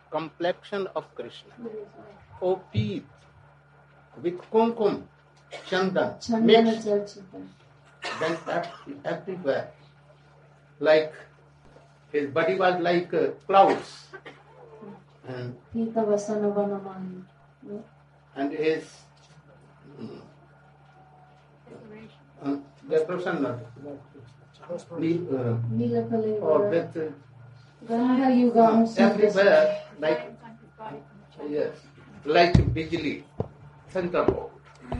complexion of Krishna. O Pit, with kumkum, chandan, mixed, then everywhere. Like his body was like clouds. And his the person or with everywhere like yes, like Bijli, thunderbolt.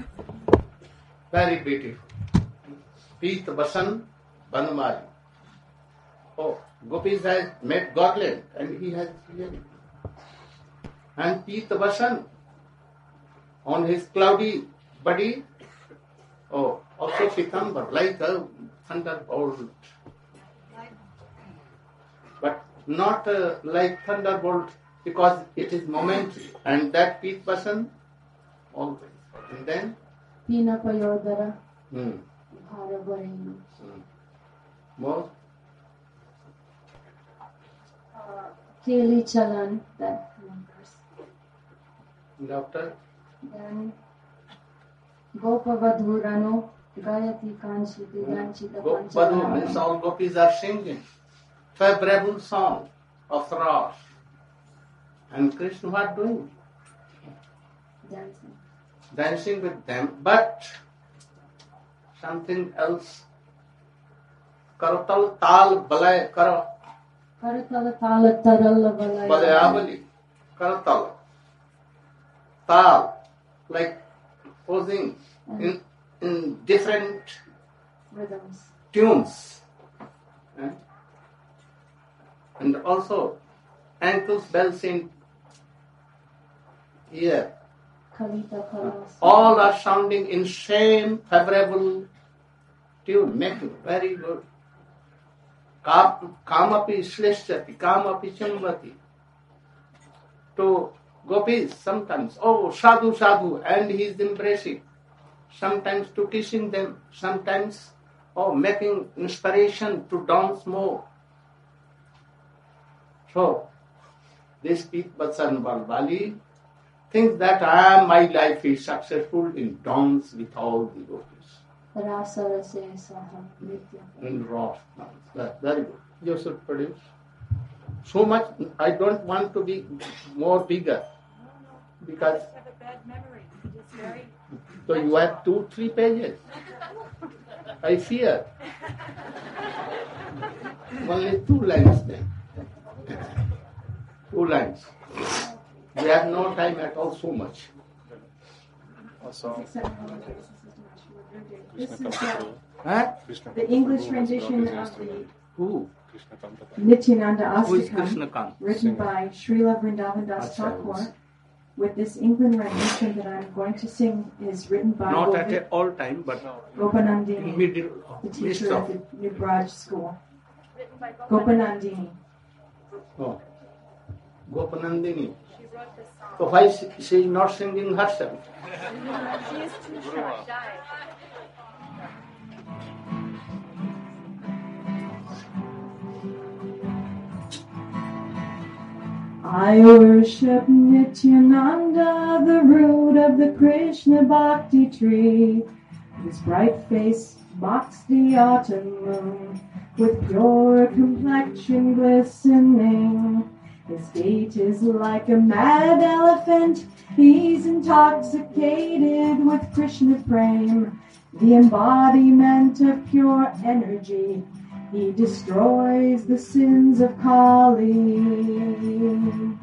Very beautiful. Pit Basan Banmali. Oh, Gopis has met Godland and he has really. And Pit Basan on his cloudy body, oh, also Pitambar, like a thunderbolt. But not like thunderbolt because it is momentary. And that Pit Basan always. And then? Pina Payodara. More? Keli Chalan, that numbers. Doctor? Then Gopavadhurano, Gayati Kanchiti, Ganchita Gopavadhu means all gopis are singing. Favorable song of Ras. And Krishna what doing? Dancing. Dancing with them, but something else. Karatal tal balay karo. Karatal tal taral balay. Balayavali. Karatal. Tal. Like posing in different rhythms. Tunes. And also ankles bells in ear. All are sounding in same favorable tune, making very good. Kamapi shleshyati, kamapi chambati. To gopis sometimes, oh sadhu sadhu, and he is embracing. Sometimes to kissing them, sometimes making inspiration to dance more. So this Pit Basan Balbali thinks that my life is successful in dance with all the gopis. In Ras dance. That's very good. You should produce. So much, I don't want to be more bigger. Because I have a bad memory. It's very... So you have 2-3 pages. I fear. Only 2 lines then. 2 lines. We have no time at all so much. Also, this is the English rendition of the Nityananda Astakam, written by Srila Vrindavan Das Thakur. With this England rendition that I'm going to sing is written by not at all time, but Gopanandini, the teacher at the New Braj school. Gopanandini. Oh, Gopanandini. So why she is not singing herself? She is too shy. I worship Nityananda, the root of the Krishna Bhakti tree. His bright face mocks the autumn moon, with pure complexion glistening. His gait is like a mad elephant. He's intoxicated with Krishna prem, the embodiment of pure energy. He destroys the sins of Kali.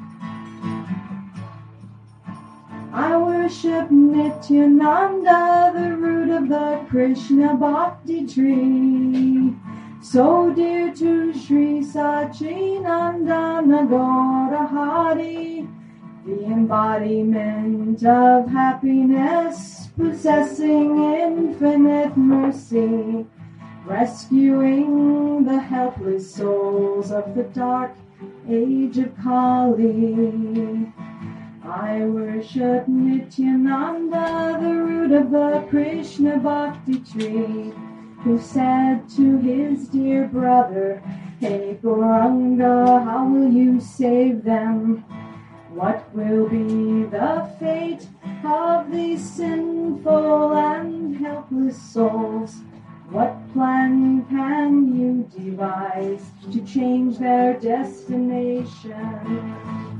I worship Nityananda, the root of the Krishna Bhakti tree, so dear to Sri Sachinandana Gaurahari, the embodiment of happiness, possessing infinite mercy, rescuing the helpless souls of the dark age of Kali. I worship Nityananda, the root of the Krishna Bhakti tree, who said to his dear brother, "Hey Gauranga, how will you save them?" What will be the fate of these sinful and helpless souls? What plan can you devise to change their destination?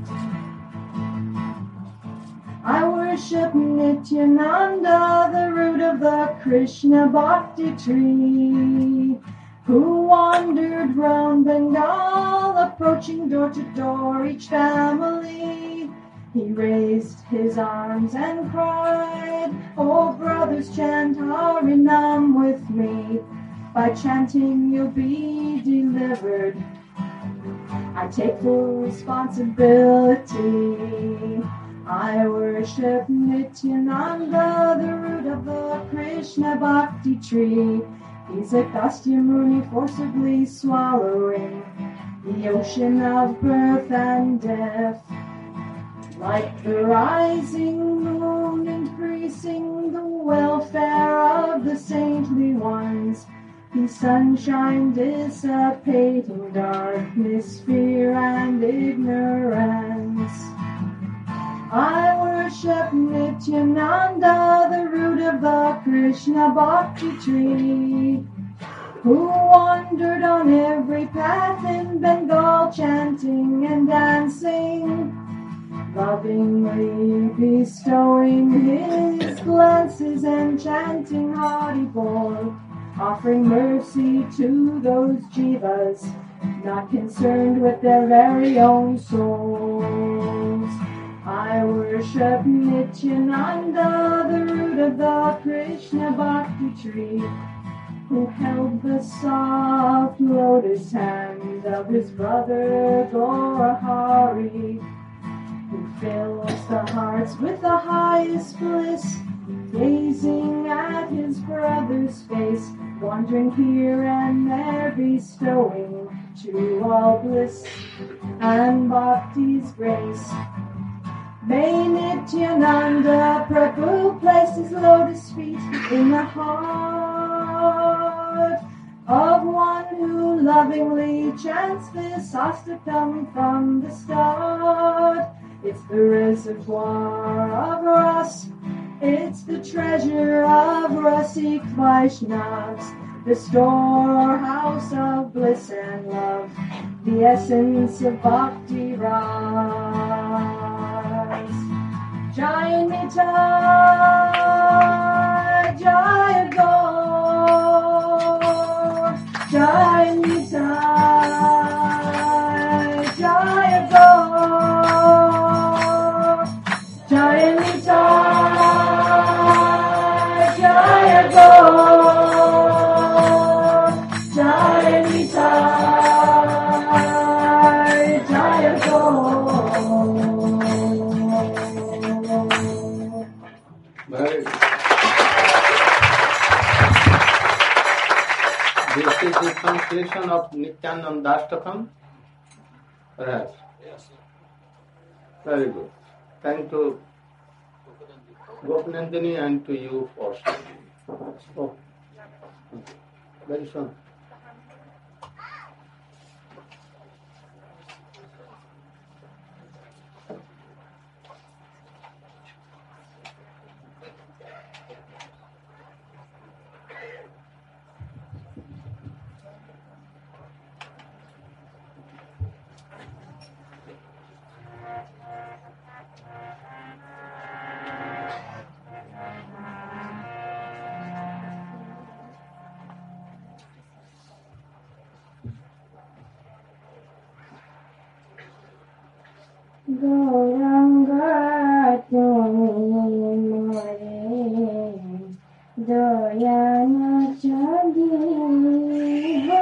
I worship Nityananda, the root of the Krishna Bhakti tree, who wandered round Bengal, approaching door to door each family. He raised his arms and cried, "Oh brothers, chant Harinam with me. By chanting you'll be delivered. I take full responsibility. I worship Nityananda, the root of the Krishna Bhakti tree. He's a Agastya Muni forcibly swallowing the ocean of birth and death. Like the rising moon increasing the welfare of the saintly ones, the sunshine dissipating darkness, fear and ignorance. I worship Nityananda, the root of the Krishna Bhakti tree, who wandered on every path in Bengal, chanting and dancing, lovingly bestowing his glances and chanting Hari Bol, offering mercy to those jivas not concerned with their very own souls. I worship Nityananda, the root of the Krishna Bhakti tree, who held the soft lotus hand of his brother Gaurahari, who fills the hearts with the highest bliss, gazing at his brother's face, wandering here and there, bestowing to all bliss and bhakti's grace. May Nityananda Prabhu place his lotus feet in the heart of one who lovingly chants this Astakam from the start. It's the reservoir of Ras, it's the treasure of Rasik Vaishnavas, the storehouse of bliss and love, the essence of Bhakti Ras. Jai Nitai, Jai Gaur, Jai Nitai, Jai Gaur, Jai Nitai, Jai Gaur, Jai Nitai, Jai Gaur. Very good. This is the translation of Nityanandastakam? Perhaps. Yes. Very good. Thank to Gopinandini and to you for speaking. Oh, very soon. Gauranga tumare dayana chagi ho.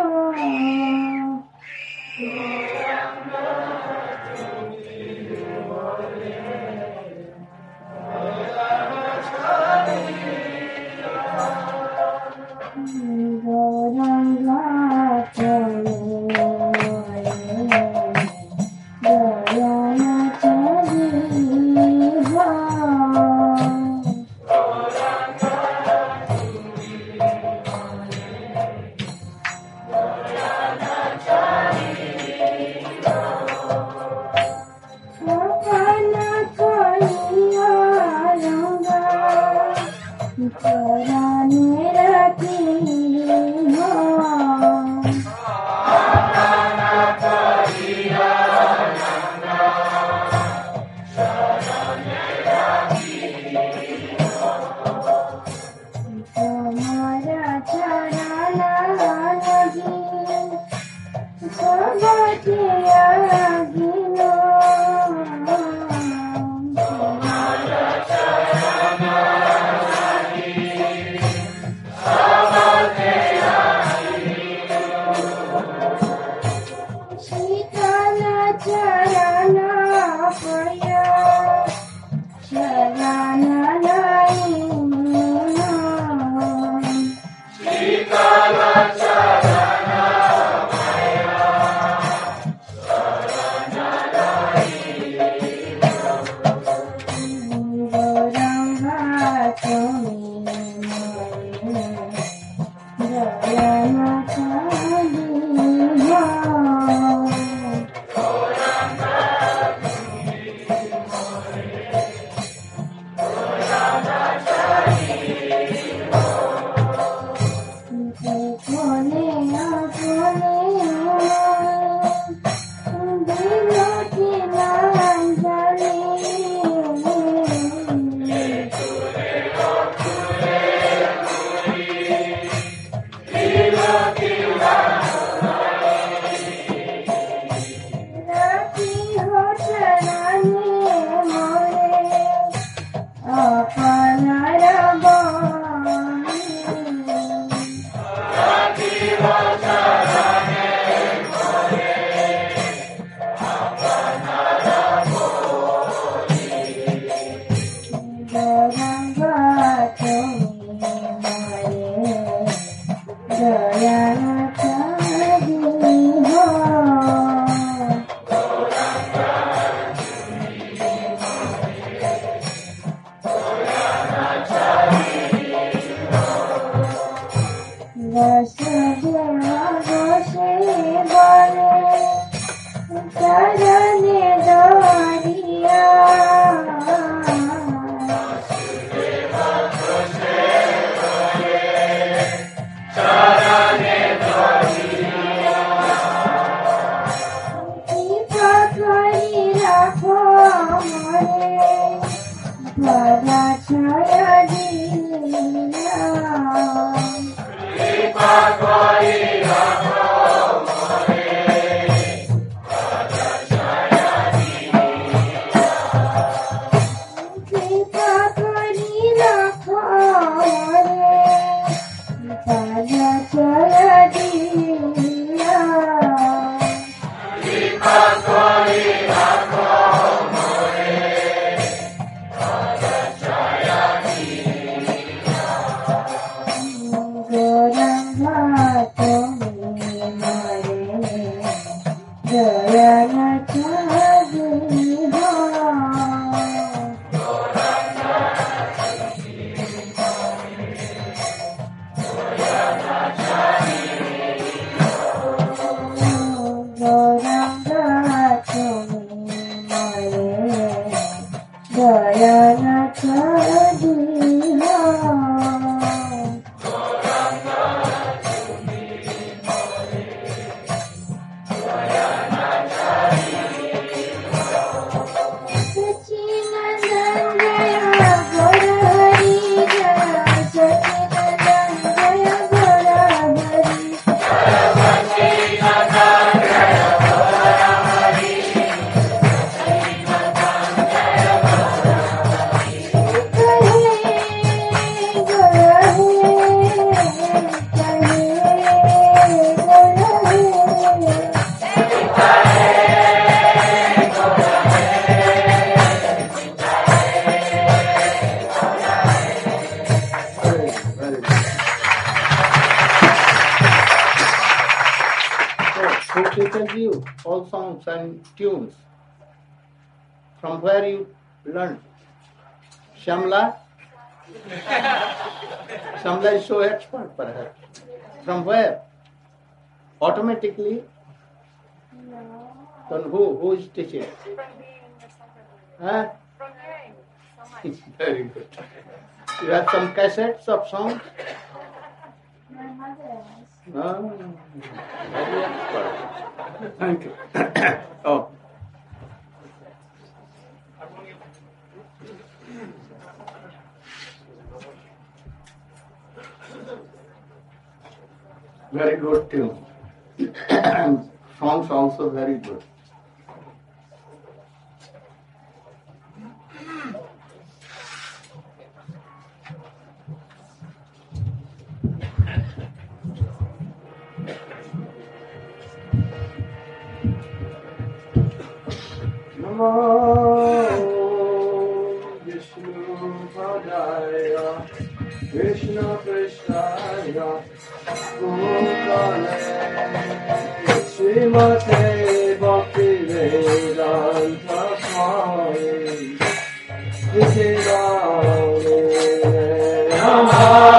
Gauranga tumare dayana chagi चराने रखी हो तुम्हारा चराना लगी सबके आगिनो शीतल चराना पया चराना नहीं all songs and tunes. From where you learned? Shamla? Shamla is so expert perhaps. From where? Automatically? No. Then who is teaching? From being the secretary. Huh? From hearing so much. Very good. You have some cassettes of songs? My mother has. No. Very expert. Thank you. Oh. Very good tune. And songs also very good. Namo Vishnu Padaya Krishna Krishnaya Bhutale Srimate Bhakti Vedanta Swami Iti Gauri Namah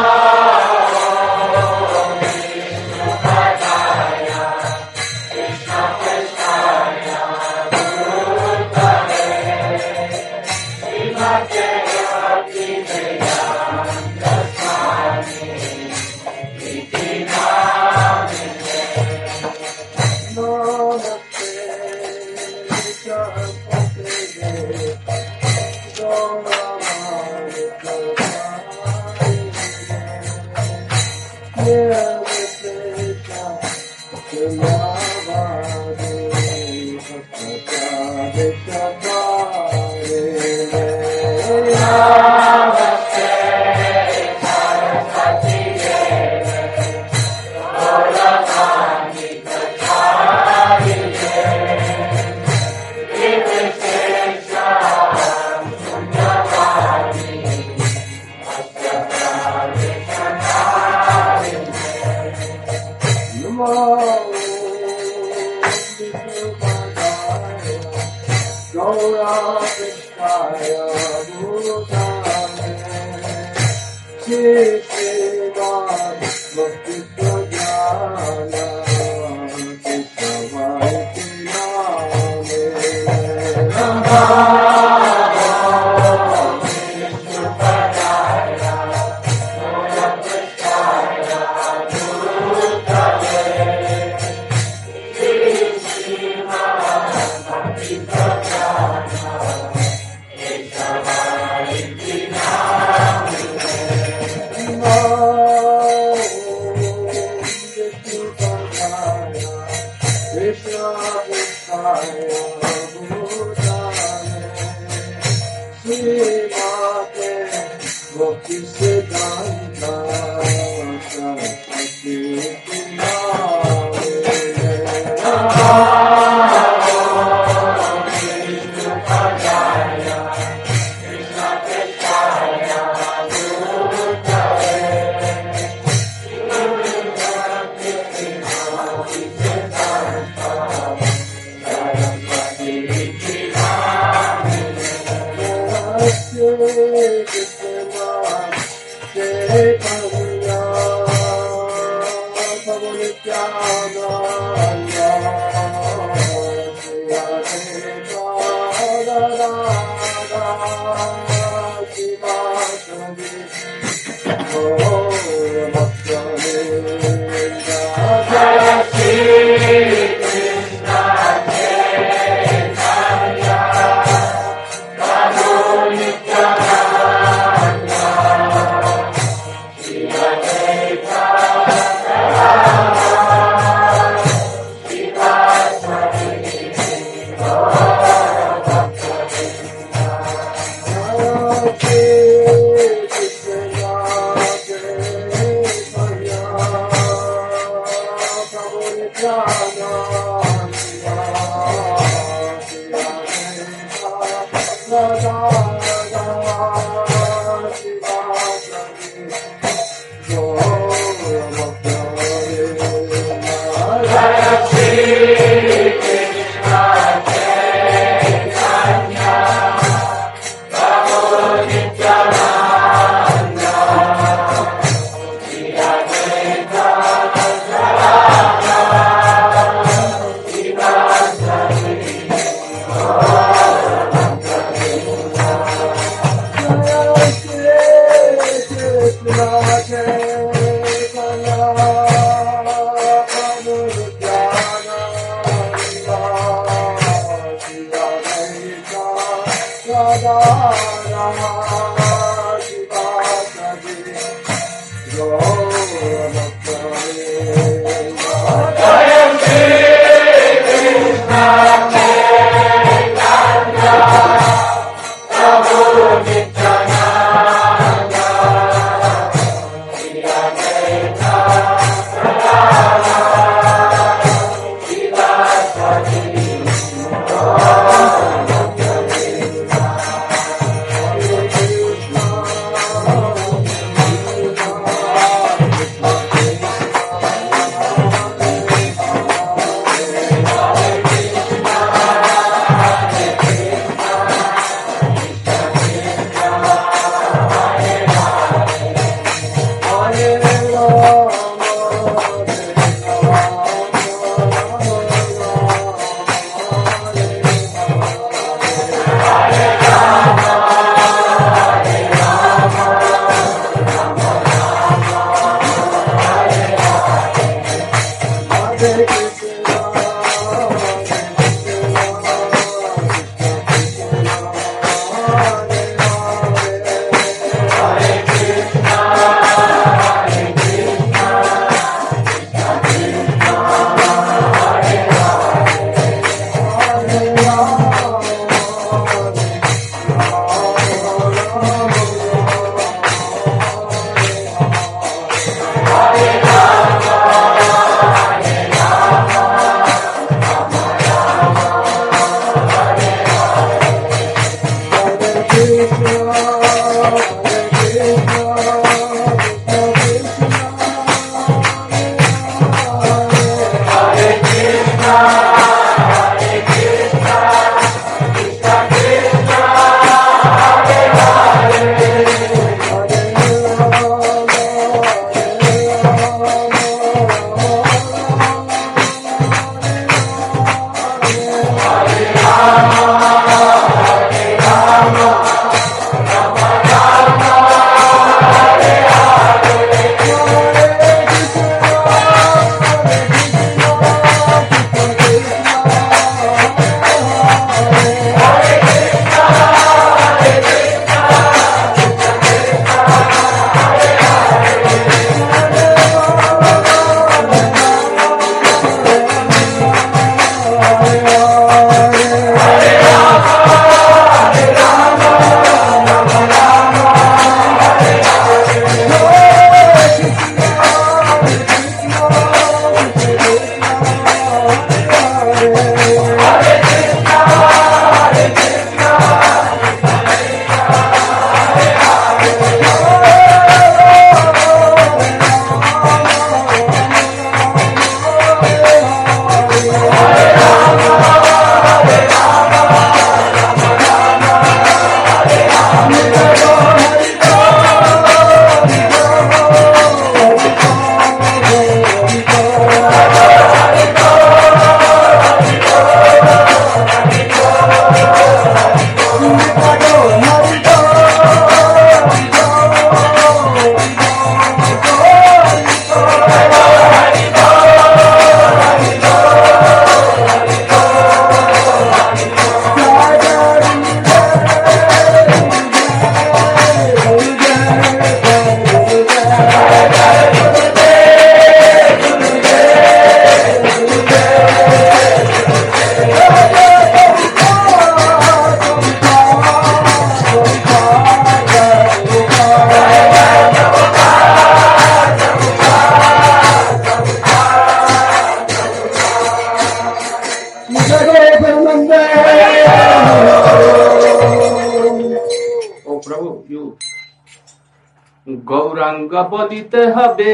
Gauranga বলিতে হবে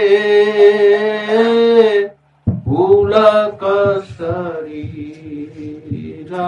পুলক শরীরা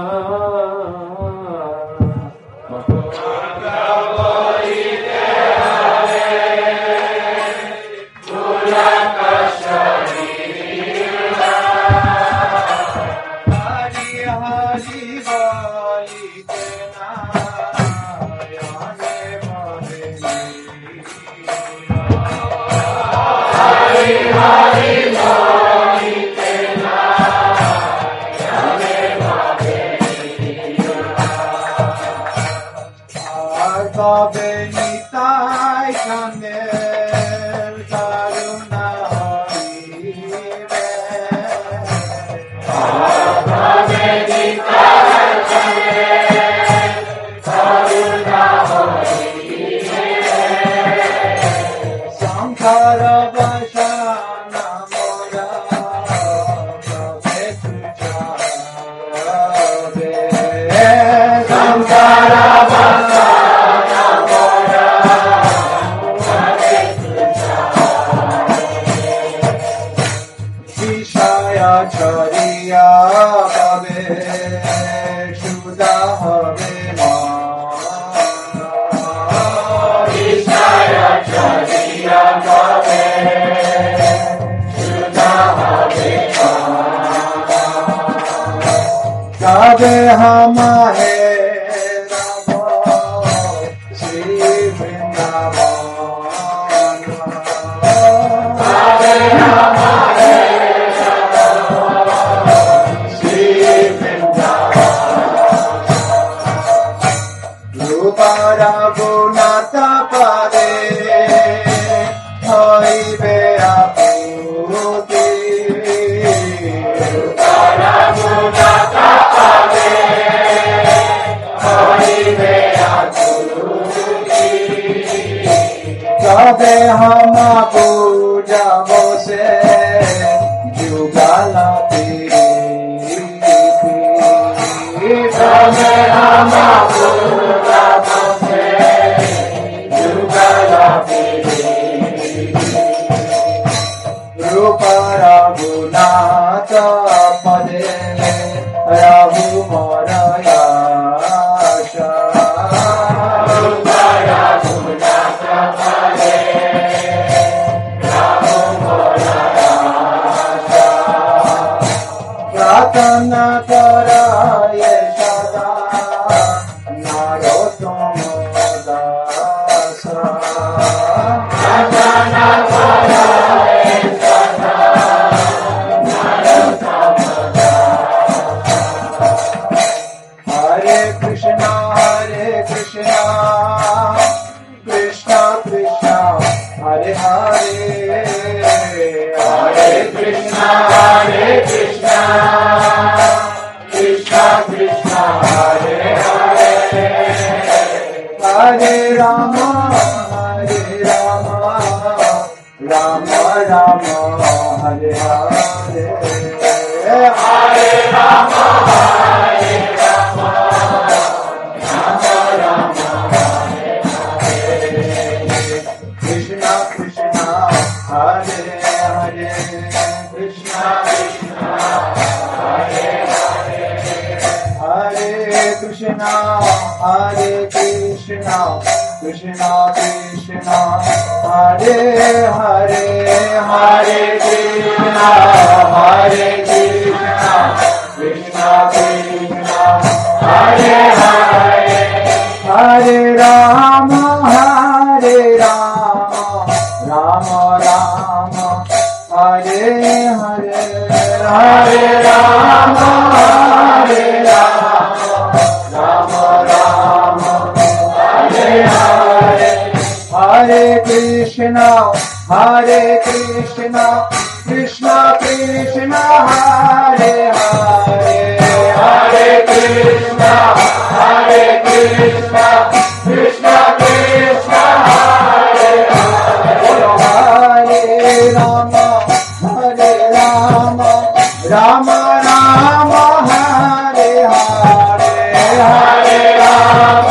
তবে নিতাই কাঙ্গের করুণা হইবে তবে নিতাই কাঙ্গের করুণা হইবে সংসার বাসনা মোরা তবে তুজাবে সংসার বাসনা মোরা তবে তুজাবে বিষয় ছড়িয়া পাবে সুদা হবে বিষয় ছড়িয়া পাবে সুদা হবে তবে हमारे श्री वृंदावन तबे हमारे श्री वृंदावन रूपार गुणत पदे हईबे आपुति रूपार गुणत पदे हईबे आपुति तबे हम पूजा बसे जुगल तबे हम पूजा बसे जुगल रूपर गुणात पदे रहु मोर आशा रूपर गुणात पदे रहु मोर आशा प्रार्थना कराये सदा नारोत्तम दास प्रार्थना कराये सदा नारोत्तम दास हरे कृष्णा कृष्णा कृष्णा हरे हरे हरे कृष्णा कृष्णा कृष्णा हरे हरे हरे राम राम राम हरे हरे हरे राम राम राम हरे हरे कृष्णा कृष्णा हरे हरे कृष्णा कृष्णा हरे हरे हरे कृष्णा कृष्णा कृष्णा हरे हरे हरे कृष्णा कृष्णा कृष्णा हरे हरे हरे राम राम राम हरे हरे हरे राम राम राम हरे हरे हरे कृष्णा कृष्णा कृष्णा हरे हरे हरे कृष्णा कृष्णा कृष्णा हरे हरे हरे राम राम राम हरे हरे हरे राम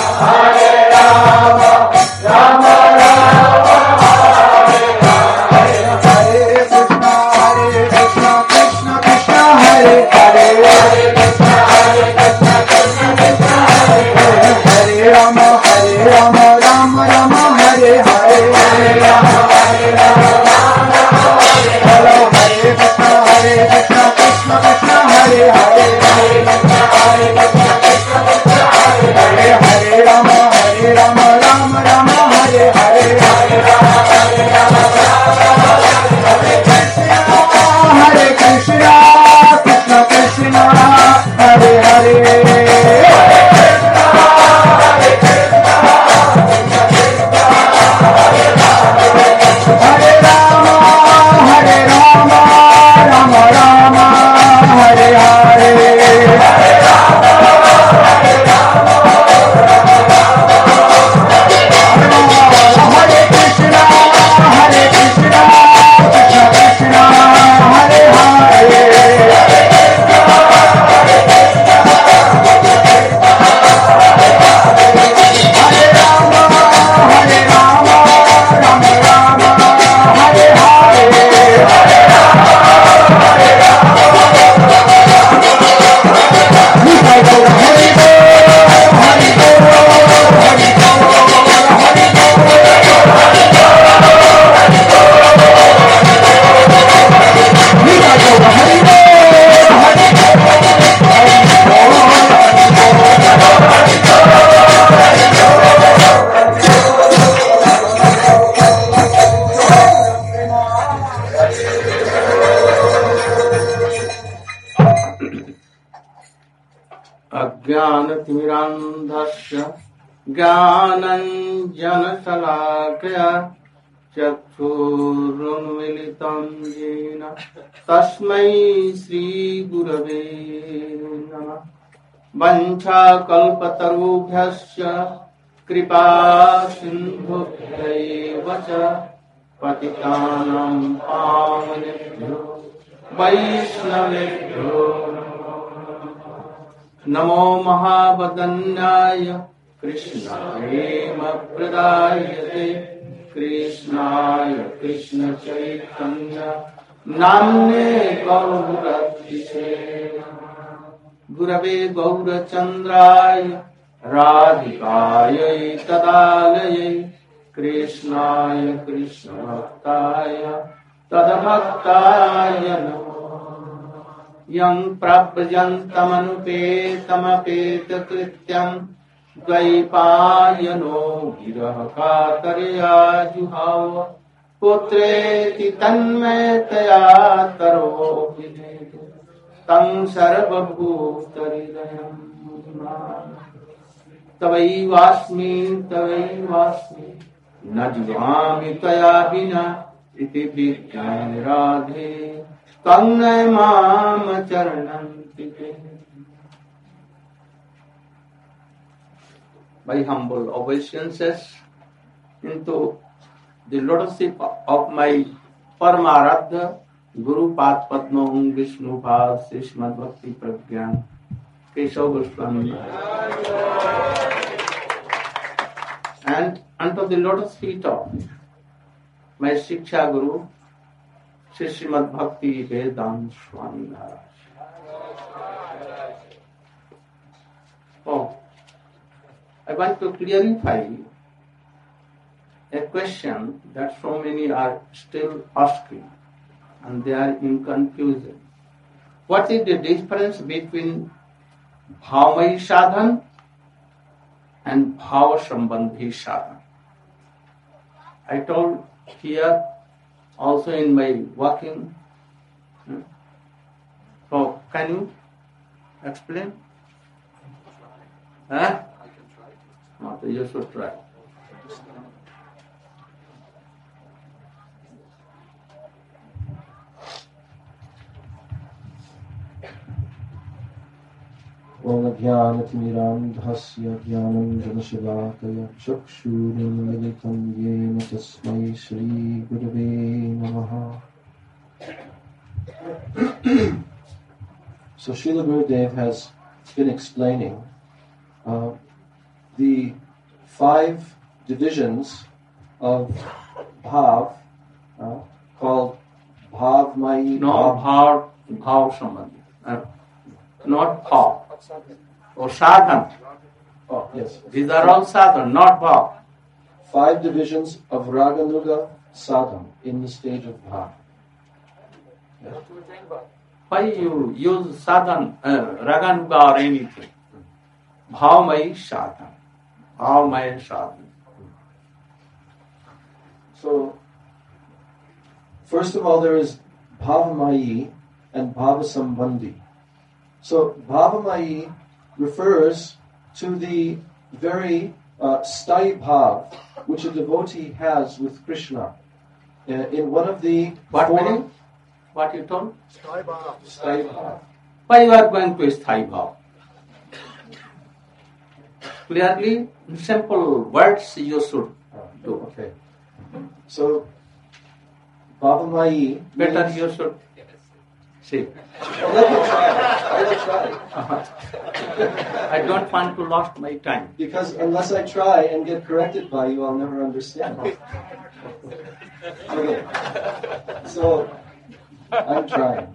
राम राम हरे हरे हरे कृष्णा कृष्णा कृष्णा हरे हरे हरे कृष्णा कृष्णा हरे हरे राम राम राम हरे हरे हरे राम हरे कृष्णा कृष्णा कृष्णा हरे हरे हरे हरे राम राम हरे हरे हरे कृष्णा कृष्णा कृष्णा हरे हरे ज्ञानानन्दमयीन्द्रमन्दस्य ज्ञानञ्जनशलाकया चक्षुरुन्मिलितं येन तस्मै श्रीगुरवे नमः। वञ्चाकल्पतरुभ्यश्च कृपा सिन्धुभ्यैव च पतितानां पावनेभ्यो वैष्णवेभ्यो नमो महावदन्याय कृष्णप्रेमप्रदायते कृष्णाय कृष्णचैतन्य नाम्ने गौरतिसे गुरवे गौरचन्द्राय राधिकायै तदालयै कृष्णाय कृष्णभक्ताय तद्भक्ताय नमो यं प्रव्रजन्तमनुपेतमपेतकृत्यं द्वैपायनो विरह कातरया जुहाव पुत्रेति तन्मयतया तरोभिनेदु तं सर्वभूतहृदयं तवैवास्मि न जीवामि त्वया विना इति विज्ञान राधे तन्नय माम चरणं तिते। By humble obeisances into the lordship of my Paramaradha Guru Pad Padmam Vishnu Pad Srimad Bhakti Pragyan Keshav Goswami and unto the lotus feet of my Shiksha Guru Srimad Bhakti Vedanta Swami Maharaj. Oh, I want to clarify a question that so many are still asking and they are in confusion. What is the difference between Bhavamai Sadhan and Bhava Sambandhi Sadhan? I told here also in my walking. So, can you explain? Huh? No, you should try. ओमज्ञानतिमिरान्धस्य ज्ञानञ्जनशलाकया चक्षुरुन्मिलितं येन तस्मै श्रीगुरवे नमः। So Srila Gurudev has been explaining the 5 divisions of Bhav called Bhavamai. No, Bhav Sambandhi. Not Bhav. Or Sadhan. Oh, yes. These are all Sadhan, not Bhav. 5 divisions of Raganuga Sadhan in the stage of Bhav. Yes. Why you use Sadhan, Raganuga or anything? Bhavamai Sadhan. Bhavamai Sadhan. So, first of all, there is Bhavamayi and Bhavasambandhi. So, Bhavamayi refers to the very sthai bhav which a devotee has with Krishna. In one of the What meaning? What you told? Sthai bhav. Why you are going to Sthai Bhav? Clearly, in simple words you should do. Okay. So, Bhavamayi. Better means- you should see. Let me try. I will try. I don't want to lost my time. Because unless I try and get corrected by you, I'll never understand. Okay. So, I'm trying.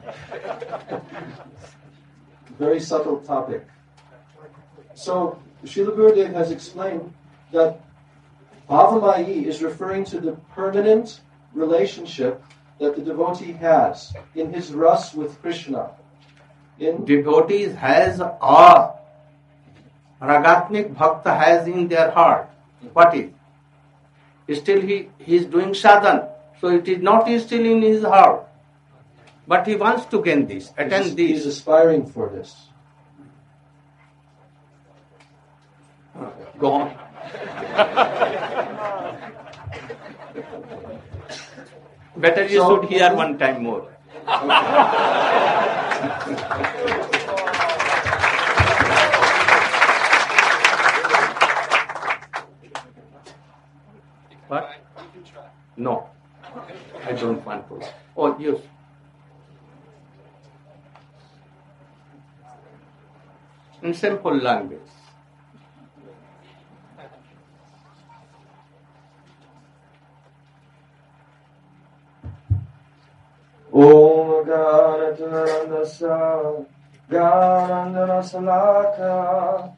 Very subtle topic. So, Srila Gurudev has explained that Bhavamayi is referring to the permanent relationship that the devotee has in his ras with Krishna. Devotees has or Ragatmik Bhakta has in their heart. What is? Still he is doing sadhan. So it is not still in his heart. But he wants to gain this, attain He's this. aspiring for this. Go on. Better you should hear one time more. What? No, I don't want to. Oh, yes. In simple language. Om Ganadhanasya Ganandanasalaka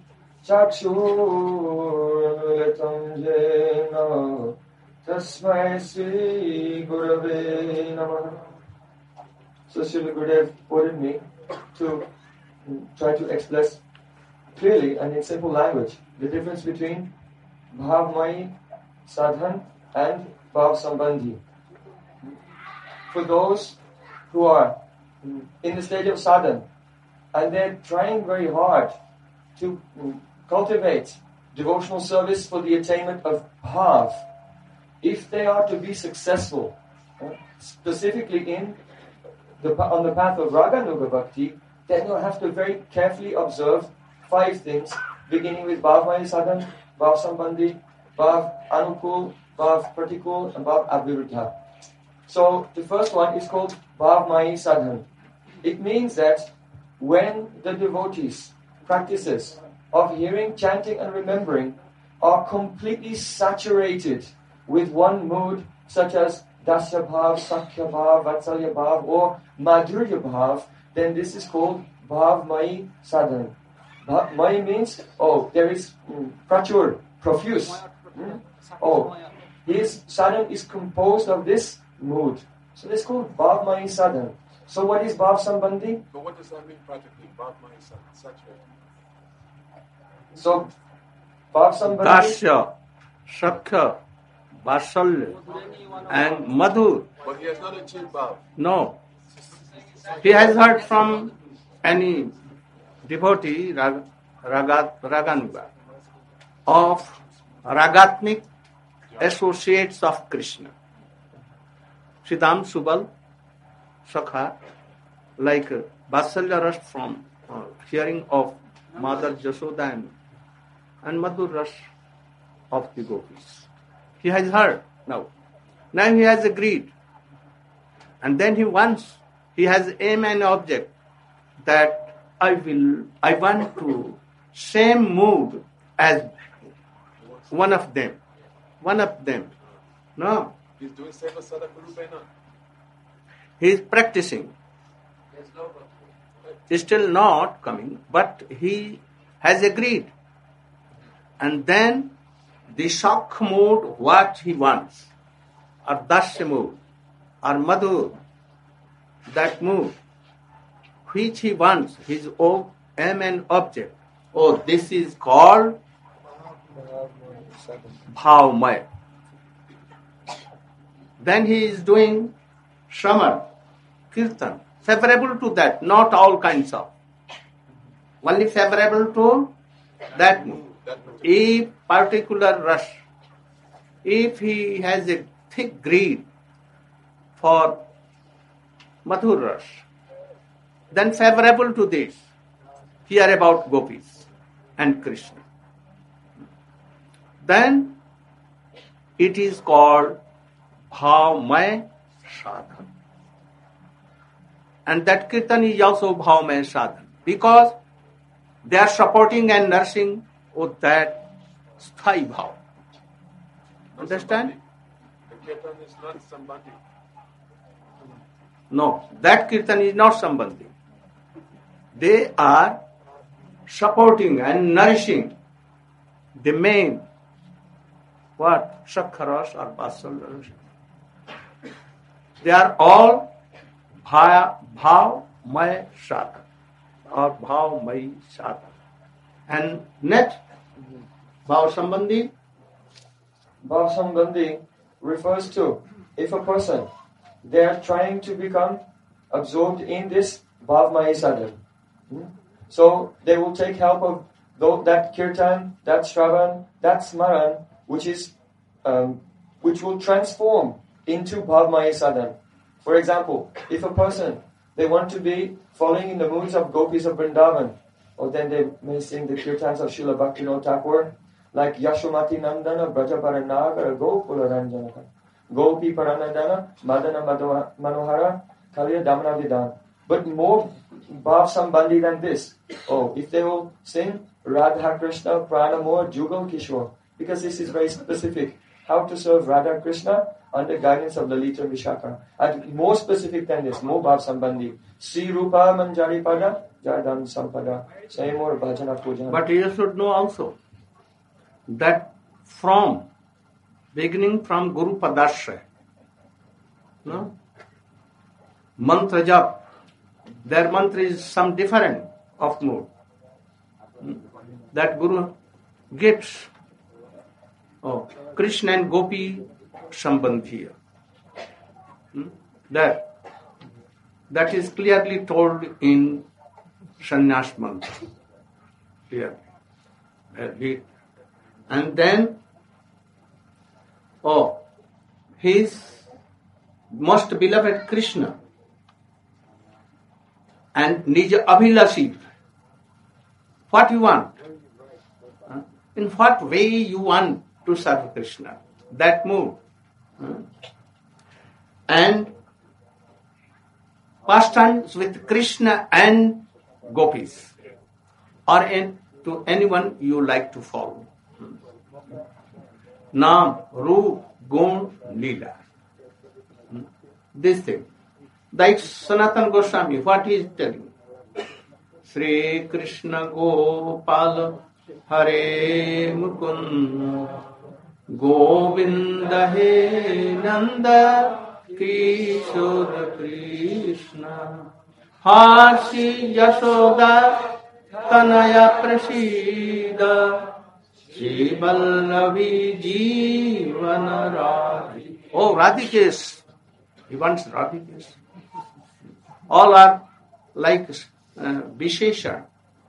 Chakshuramilatam Jena Tasmai Sri Gurave Namah. So Srila Gurudev ordered me to try to express clearly and in simple language the difference between Bhavmai Sadhan and Bhav Sambandhi. For those who are in the stage of sadhan and they're trying very hard to cultivate devotional service for the attainment of bhav, if they are to be successful, specifically on the path of Raganuga Bhakti, then you'll have to very carefully observe 5 things, beginning with Bhavmai Sadhan, Bhav Sambandhi, Bhav Anukul, Bhav Pratikul, and Bhav Abhiruddha. So the first one is called Bhavmai Sadhan. It means that when the devotees' practices of hearing, chanting and remembering are completely saturated with one mood such as Dasya Bhav, Sakhya Bhav, Vatsalya Bhav or Madhurya Bhav, then this is called Bhavmai Sadhan. Mai means, there is prachur, profuse. His sadhan is composed of this mood. So this is called Bhavmai Sadhan. So what is Bhav Sambandhi? But what does that mean practically? Bhavmai Sadhan, saturated. So Bhav Sambandhi... Dasya, Shakya, Vasalya and Madhur. But he has not achieved Bhav. No. He has heard from any devotee, Raganuga, of Ragatmik associates of Krishna. Siddham, Subal, Sakha, like Vasalya Ras from hearing of Mother Jashoda and Madhur Ras of the gopis. He has heard now. Now he has agreed. And then he has aim and object that I want to same mood as one of them. No. He's doing Seva Sadhakurupena. He is practicing. He's still not coming, but he has agreed. And then the Shakh mood, what he wants, or Dasya mood, or Madhur, that mood, which he wants, his own aim and object. This is called Bhavmaya. Then he is doing Shraman, Kirtan, favorable to that, not all kinds of. Only favorable to that mood. If particular rush, if he has a thick greed for Madhur rush, then favorable to this, hear about gopis and Krishna. Then it is called Bhavmaya Sadhan. And that Kirtan is also Bhavmaya Sadhan because they are supporting and nursing with that Sthai Bhav. Understand? The Kirtan is not Sambandhi. No, that Kirtan is not Sambandhi. They are supporting and nourishing the main, Shakharas or Vasalya. They are all Bhavmaya Sadhan or Bhavmaya Sadhan. And next, Bhav Sambandhi. Bhav Sambandhi refers to if a person, they are trying to become absorbed in this Bhavmaya Sadhan. So they will take help of though that kirtan, that shravan, that smaran, which will transform into bhavmaya sadhan. For example, if a person, they want to be following in the moods of gopis of Vrindavan, or then they may sing the kirtans of Srila Bhaktivinoda Thakur, like Yashomati Nandana, Brajaparanagar, Gopula Ranjanaka, Gopi Paranadana, Madana Manohara, Kaliya Damana Vidan. But more bhav sambandhi than this. Oh, if they will sing Radha Krishna, Pranamor, Jugal Kishore, because this is very specific. How to serve Radha Krishna under guidance of Lalita Vishaka. And more specific than this, more bhav sambandhi. Sri Rupa Manjari Pada, Jardhan Sampada, Sayamor Bhajana Pujana. But you should know also that beginning from Guru Padashraya, no? Mantra jap, their mantra is some different of mood. That Guru gives. Oh, Krishna and Gopi Sambandhiya. That is clearly told in Sannyas Mantra. Here. And then, his most beloved Krishna and Nija Abhilashi. What you want? In what way you want to serve Krishna? That mood. And pastimes with Krishna and gopis, or to anyone you like to follow. Naam, Roop, Gun, Leela. This thing. Like Sanatana Goswami, what he is telling? Sri Krishna Gopal Hare Mukund Govinda He Nanda Kishore Krishna Harshi Yashoda Tanaya Prasida Shri Vallavi Jivana Radhi. Oh, Radhikesh. He wants Radhikesh. All are like Vishesha.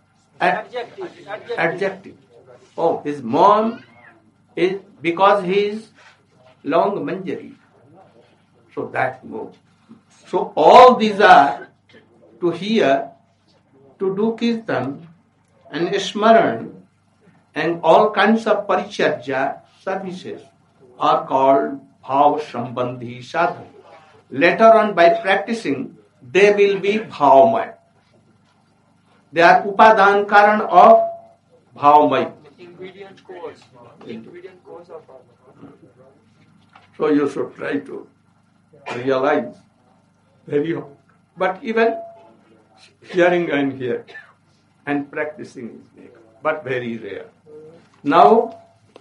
Adjective. Oh, his mom is because he is long Manjari. So that move. So all these are to hear, to do kirtan and smaran and all kinds of paricharya services are called bhav sambandhi sadhana. Later on, by practicing, they will be bhavmay. They are upadan karan of bhavmay. Ingredient cause of bhavmay. So you should try to realize very hard. But even hearing and hearing and practicing is there, but very rare. Now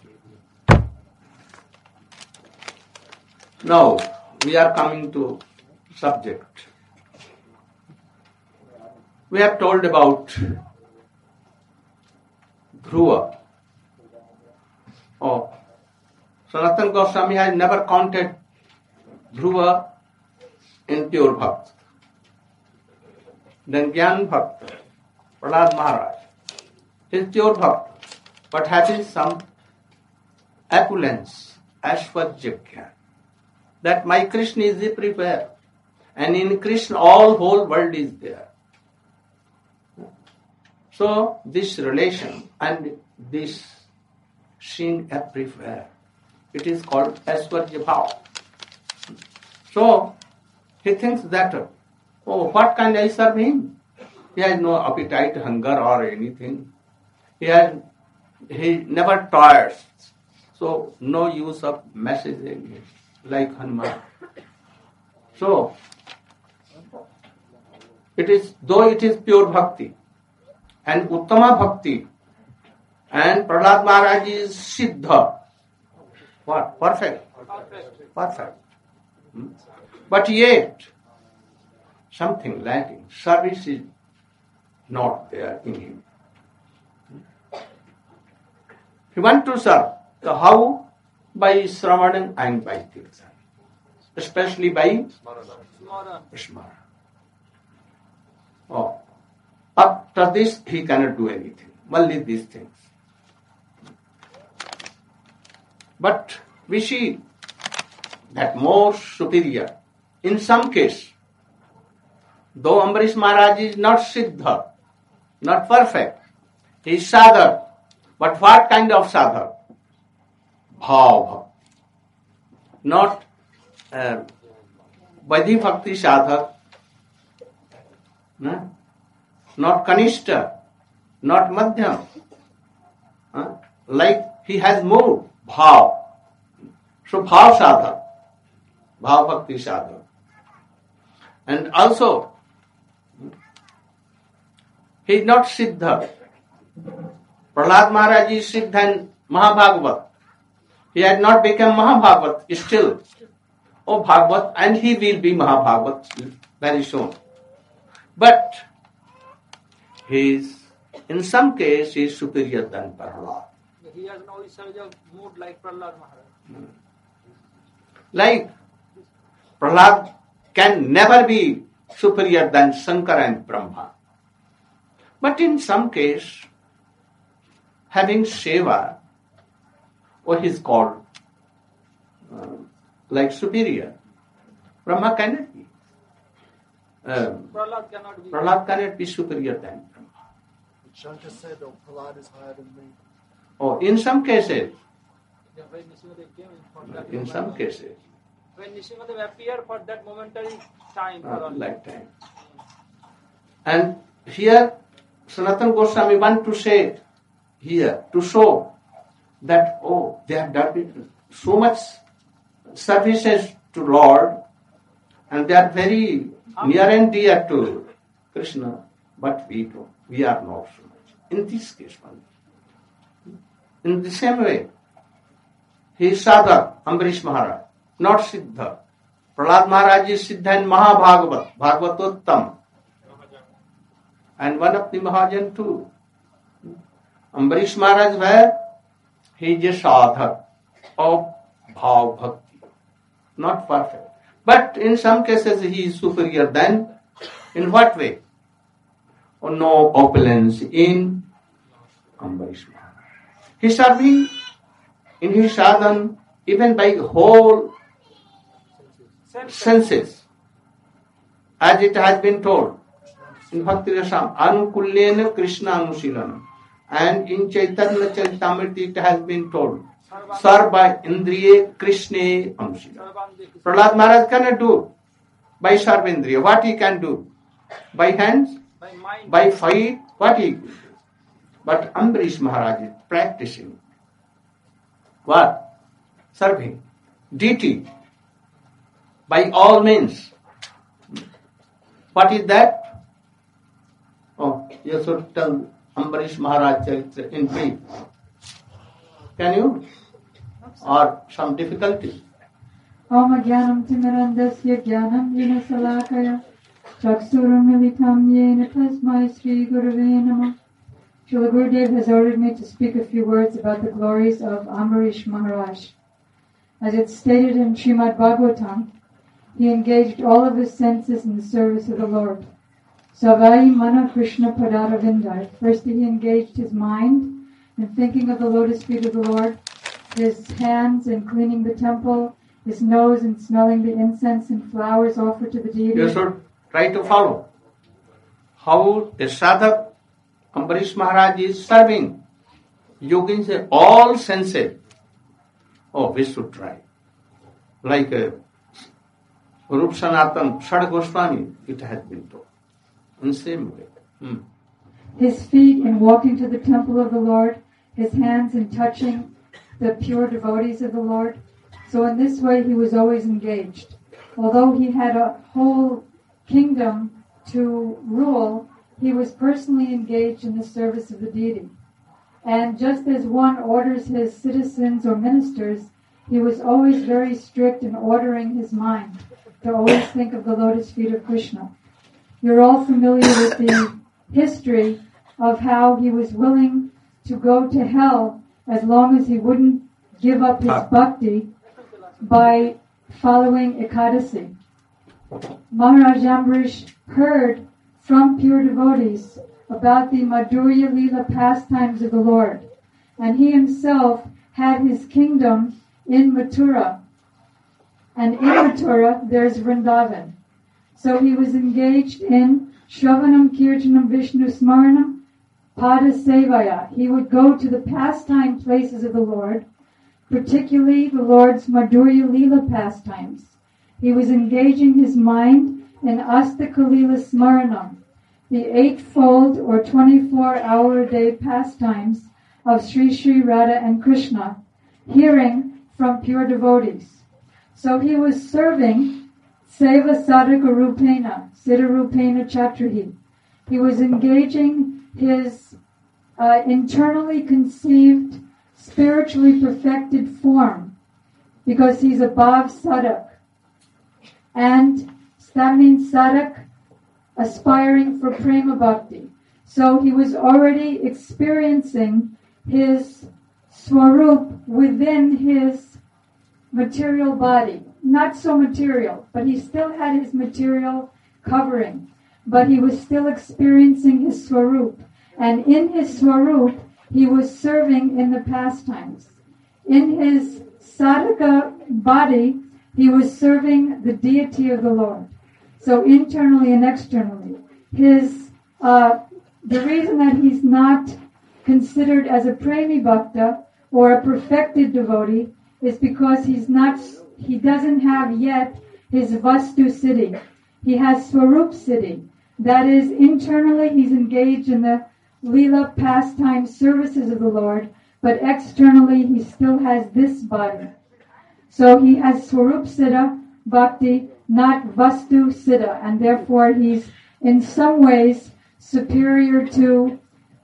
we are coming to subject. We have told about Dhruva. Oh, Sanatana Goswami has never counted Dhruva in pure bhakt. Then Gyan Bhakt, Prahlad Maharaj, is pure bhakt, but having some opulence, Ashwajya Gyan. That my Krishna is everywhere, and in Krishna all whole world is there. So this relation and this seen everywhere, it is called Aishwarya Bhav. So he thinks that, what can I serve him? He has no appetite, hunger or anything. He never tires. So no use of messaging like Hanuman. So though it is pure bhakti and uttama bhakti, and Prahlad Maharaj is siddha. What? Perfect. But yet something lacking. Service is not there in him. He wants to serve. So how? By Sravanan and by Kirtan. Especially by Smara. After this, he cannot do anything. only these things. But we see that more superior. In some case, though Ambarish Maharaj is not Siddha, not perfect, he is sadhak. But what kind of sadhak? Bhav. Not Vaidhi Bhakti sadhak, not Kanishta, not Madhyam. Like he has moved, Bhav. So Bhav sadhak, Bhav Bhakti sadhak. And also, he is not Siddha. Prahlad Maharaj is Siddha and Mahabhagavat. He had not become Mahabhagavat still. Oh Bhagavat, and he will be Mahabhagavat very soon. But he is, in some case, he is superior than Prahlad. He has no Isarja mood like Prahlad Maharaj. Like Prahlad can never be superior than Shankara and Brahma. But in some case, having seva, or he is called like superior. Brahma cannot be. Prahlad cannot be superior than Brahma. Shankar said, "Oh, Prahlad is higher than me." Oh, in some cases. In some cases. When Nishimadev appeared for that momentary time. Like time. And here, Sanatana Goswami want to say here, to show that, oh, they have done so much services to Lord, and they are very near and dear to Krishna, but we don't. We are not so much. In this case, in the same way, he is sadhak, Ambarish Maharaj, not Siddha. Prahlad Maharaj is Siddha and Mahabhagavat, Bhagavatottam, and one of the Mahajan too. Ambarish Maharaj, where he is a sadhak of Bhav Bhakti, not perfect. But in some cases he is superior than, in what way? Oh, no opulence in Ambarish Maharaj. He is serving in his sadhan even by whole senses. As it has been told in Bhakti Rasam, Anukullena Krishna Anusilanam. And in Chaitanya Charitamrita it has been told, Sarva Indriye Krishna Anusilanam. Prahlad Maharaj cannot do by Sarvendriya. What he can do? By hands? By fight? What he do? But Ambarish Maharaj is practicing. What? Serving. Deity. By all means. What is that? Oh, you should tell Ambarish Maharaj Charitra in brief. Can you? Or some difficulty? Om Jnanam Timirandasya Jnanam Yena Salakaya Chaksuram Militam Yena Tasmai Sri Gurave Namah. Srila Gurudev has ordered me to speak a few words about the glories of Ambarish Maharaj. As it's stated in Srimad Bhagavatam, he engaged all of his senses in the service of the Lord. Savai Mana Krishna Padaravindai. First he engaged his mind in thinking of the lotus feet of the Lord, his hands in cleaning the temple, his nose in smelling the incense and flowers offered to the deity. You should try to follow how the sadhak Ambarish Maharaj is serving. You can say all senses. Oh, we should try. Like Rup Sanatan, Shad Goswami, it has been told. In the same way. His feet in walking to the temple of the Lord, his hands in touching the pure devotees of the Lord. So in this way he was always engaged. Although he had a whole kingdom to rule, he was personally engaged in the service of the deity. And just as one orders his citizens or ministers, he was always very strict in ordering his mind to always think of the lotus feet of Krishna. You're all familiar with the history of how he was willing to go to hell as long as he wouldn't give up his bhakti by following Ekadasi. Maharaj Ambarish heard from pure devotees about the Madhurya Lila pastimes of the Lord. And he himself had his kingdom in Mathura. And in Mathura, there's Vrindavan. So he was engaged in Shravanam Kirtanam Vishnu Smaranam Pada Sevaya. He would go to the pastime places of the Lord, particularly the Lord's Madhurya Lila pastimes. He was engaging his mind in Astaka Lila Smaranam, the eightfold or 24-hour-a-day pastimes of Sri Sri Radha and Krishna, hearing from pure devotees. So he was serving Seva Sadhaka Rupena, Siddha Rupena Chatrahi. He was engaging his internally conceived, spiritually perfected form, because he's a Bhav Sadhak. And that means Sadhak aspiring for Prema Bhakti. So he was already experiencing his Swarup within his material body. Not so material, but he still had his material covering. But he was still experiencing his Swarup. And in his Swarup, he was serving in the pastimes. In his Sadhaka body, he was serving the deity of the Lord. So internally and externally. The reason that he's not considered as a Premi Bhakta or a perfected devotee is because he doesn't have yet his Vastu Siddhi. He has Swarup Siddhi. That is, internally he's engaged in the Leela pastime services of the Lord, but externally he still has this body. So he has Swarup Siddha Bhakti, not Vastu Siddha, and therefore he's in some ways superior to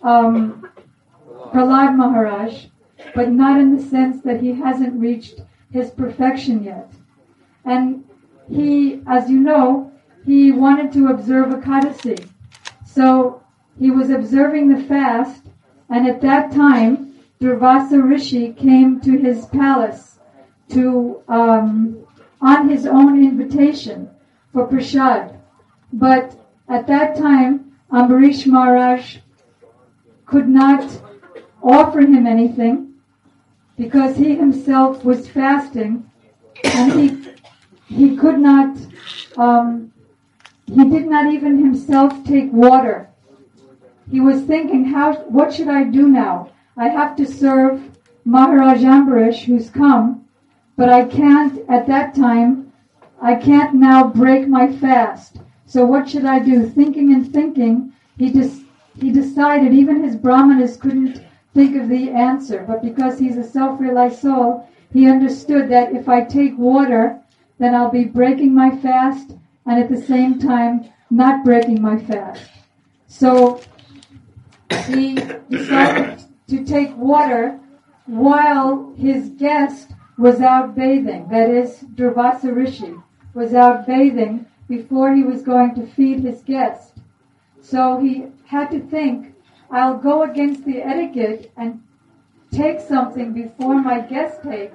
Prahlad Maharaj, but not in the sense that he hasn't reached his perfection yet. And he, as you know, he wanted to observe Ekadasi. So he was observing the fast, and at that time, Durvasa Rishi came to his palace to, on his own invitation for prasad. But at that time, Ambarish Maharaj could not offer him anything because he himself was fasting, and he could not, he did not even himself take water. He was thinking, what should I do now? I have to serve Maharaj Ambarish, who's come, but I can't, at that time, I can't now break my fast. So what should I do? Thinking and thinking, he decided, even his brahmanas couldn't think of the answer, but because he's a self-realized soul, he understood that if I take water, then I'll be breaking my fast and at the same time not breaking my fast. So he decided to take water while his guest was out bathing. That is, Durvasa Rishi was out bathing before he was going to feed his guest. So he had to think, I'll go against the etiquette and take something before my guest takes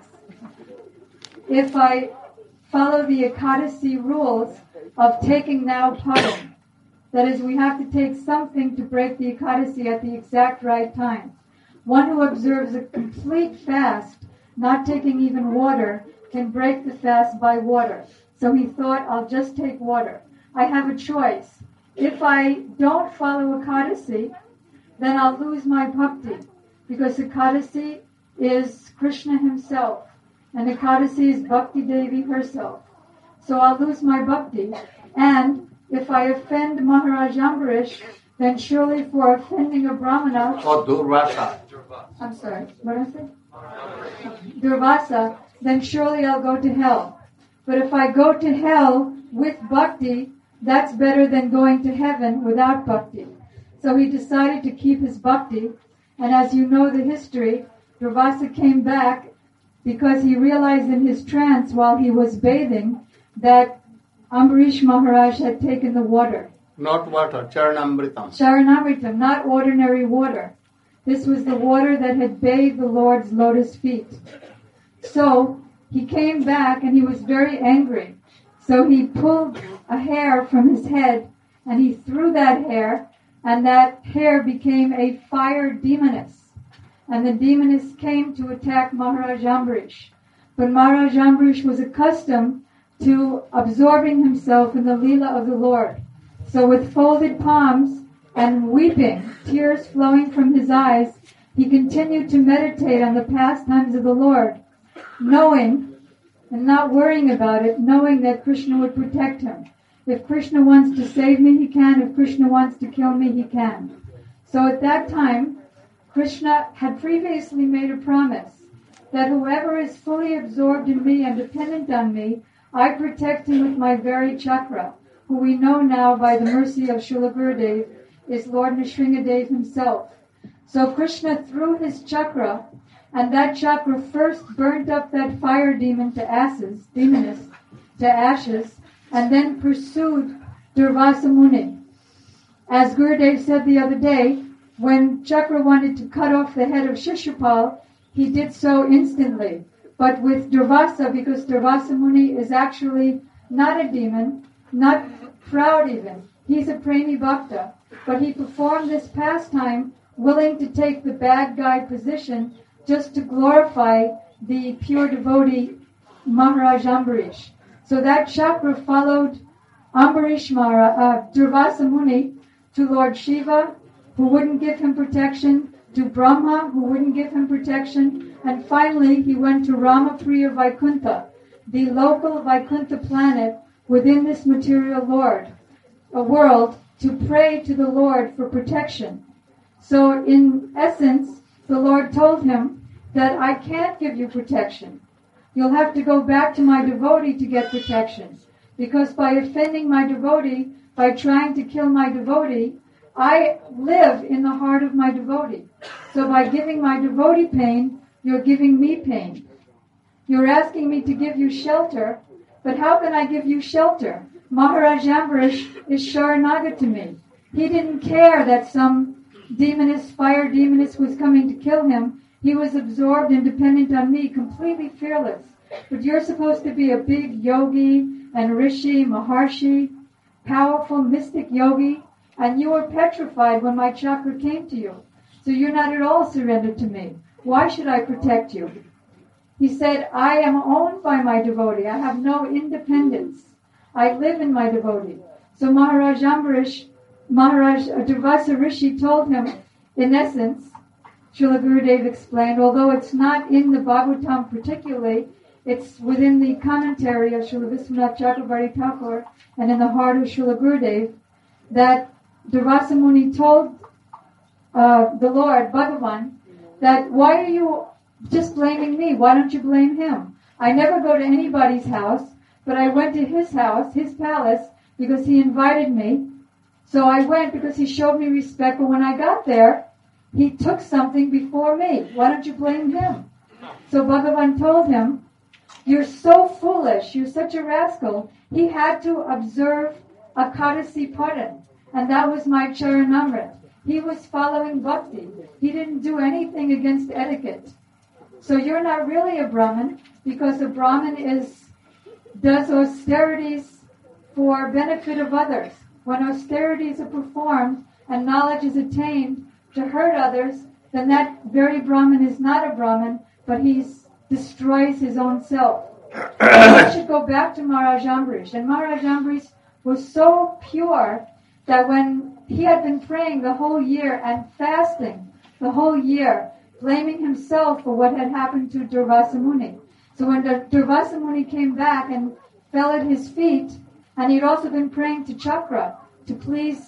if I follow the Ekadasi rules of taking now padam. That is, we have to take something to break the Ekadasi at the exact right time. One who observes a complete fast, not taking even water, can break the fast by water. So he thought, I'll just take water. I have a choice. If I don't follow Ekadasi, then I'll lose my bhakti, because Ekadasi is Krishna himself, and Ekadasi is Bhakti Devi herself. So I'll lose my bhakti, and if I offend Maharaj Ambarish, then surely for offending a brahmana... Or Durvasa. I'm sorry, what did I say? Durvasa, then surely I'll go to hell. But if I go to hell with bhakti, that's better than going to heaven without bhakti. So he decided to keep his bhakti, and as you know the history, Durvasa came back because he realized in his trance while he was bathing that Ambarish Maharaj had taken the water. Not water, Charanamritam. Charanamritam, not ordinary water. This was the water that had bathed the Lord's lotus feet. So he came back and he was very angry. So he pulled a hair from his head and he threw that hair, and that hair became a fire demoness. And the demoness came to attack Maharaj Ambarish. But Maharaj Ambarish was accustomed to absorbing himself in the Leela of the Lord. So with folded palms and weeping, tears flowing from his eyes, he continued to meditate on the pastimes of the Lord, knowing and not worrying about it, knowing that Krishna would protect him. If Krishna wants to save me, he can. If Krishna wants to kill me, he can. So at that time, Krishna had previously made a promise that whoever is fully absorbed in me and dependent on me, I protect him with my very chakra, who we know now by the mercy of Srila Gurudev is Lord Nrsingadev himself. So Krishna threw his chakra, and that chakra first burnt up that fire demon to demoness, to ashes, and then pursued Durvasa Muni. As Gurudev said the other day, when Chakra wanted to cut off the head of Shishupal, he did so instantly. But with Durvasa, because Durvasa Muni is actually not a demon, not proud even, he's a Premi Bhakta, but he performed this pastime willing to take the bad guy position just to glorify the pure devotee Maharaj Ambarish. So that chakra followed Ambarish Durvasa Muni to Lord Shiva, who wouldn't give him protection, to Brahma, who wouldn't give him protection, and finally he went to Ramapriya Vaikuntha, the local Vaikuntha planet within this material world, to pray to the Lord for protection. So in essence, the Lord told him that I can't give you protection. You'll have to go back to my devotee to get protection. Because by offending my devotee, by trying to kill my devotee, I live in the heart of my devotee. So by giving my devotee pain, you're giving me pain. You're asking me to give you shelter, but how can I give you shelter? Maharaj Ambarish is Sharanaga to me. He didn't care that some fire demoness was coming to kill him. He was absorbed and dependent on me, completely fearless. But you're supposed to be a big yogi and rishi, maharshi, powerful mystic yogi, and you were petrified when my chakra came to you. So you're not at all surrendered to me. Why should I protect you? He said, I am owned by my devotee. I have no independence. I live in my devotee. So Maharaj Durvasa Rishi told him, in essence, Srila Gurudev explained, although it's not in the Bhagavatam particularly, it's within the commentary of Srila Vishwanath Chakravarti Thakur and in the heart of Srila Gurudev, that Durvasa Muni told the Lord, Bhagavan, that why are you just blaming me? Why don't you blame him? I never go to anybody's house, but I went to his house, his palace, because he invited me. So I went because he showed me respect, but when I got there, he took something before me. Why don't you blame him? So Bhagavan told him, you're so foolish, you're such a rascal. He had to observe Akadasi Padan, and that was my Charanamrit. He was following bhakti. He didn't do anything against etiquette. So you're not really a Brahmin, because a Brahmin does austerities for benefit of others. When austerities are performed and knowledge is attained to hurt others, then that very Brahmin is not a Brahmin, but he destroys his own self. I should go back to Maharaj Ambarish. And Maharaj Ambarish was so pure that when he had been praying the whole year and fasting the whole year, blaming himself for what had happened to Durvasa Muni. So when Durvasa Muni came back and fell at his feet, and he'd also been praying to Chakra to please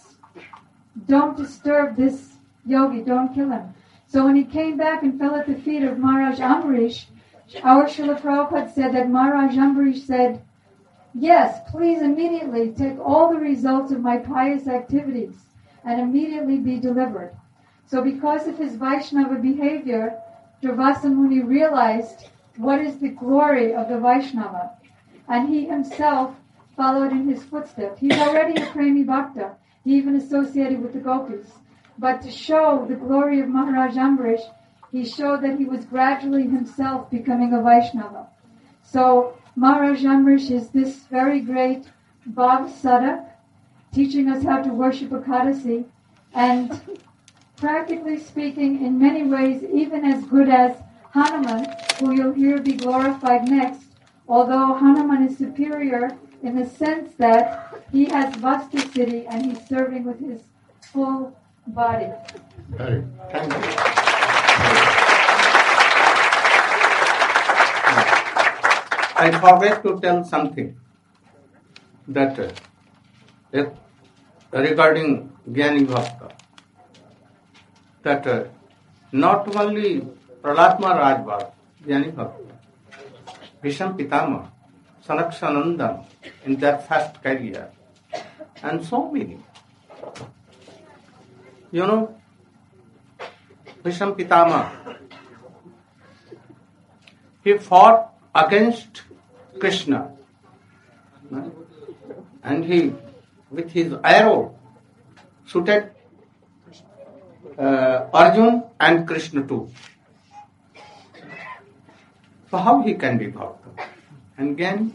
don't disturb this yogi, don't kill him. So when he came back and fell at the feet of Maharaj Ambarish, our Srila Prabhupada said that Maharaj Ambarish said, yes, please immediately take all the results of my pious activities and immediately be delivered. So because of his Vaishnava behavior, Durvasa Muni realized what is the glory of the Vaishnava. And he himself followed in his footsteps. He's already a Premi Bhakta. He even associated with the gopis. But to show the glory of Maharaj Ambarish, he showed that he was gradually himself becoming a Vaishnava. So Maharaj Ambarish is this very great Bhav Sadak, teaching us how to worship Akadasi. and practically speaking, in many ways, even as good as Hanuman, who you'll hear be glorified next, although Hanuman is superior in the sense that he has Vastu city and he's serving with his full body. Very. Thank you. I forgot to tell something that regarding Jnani Bhakta, that not only Prahlad Maharaj was Jnani Bhakta, Bhisham Pitama, Sanaksanandan in their first career, and so many. You know, Bhisham Pitama, he fought against Krishna, and he, with his arrow, shooted Arjun and Krishna too. So how he can be Bhakta? And again,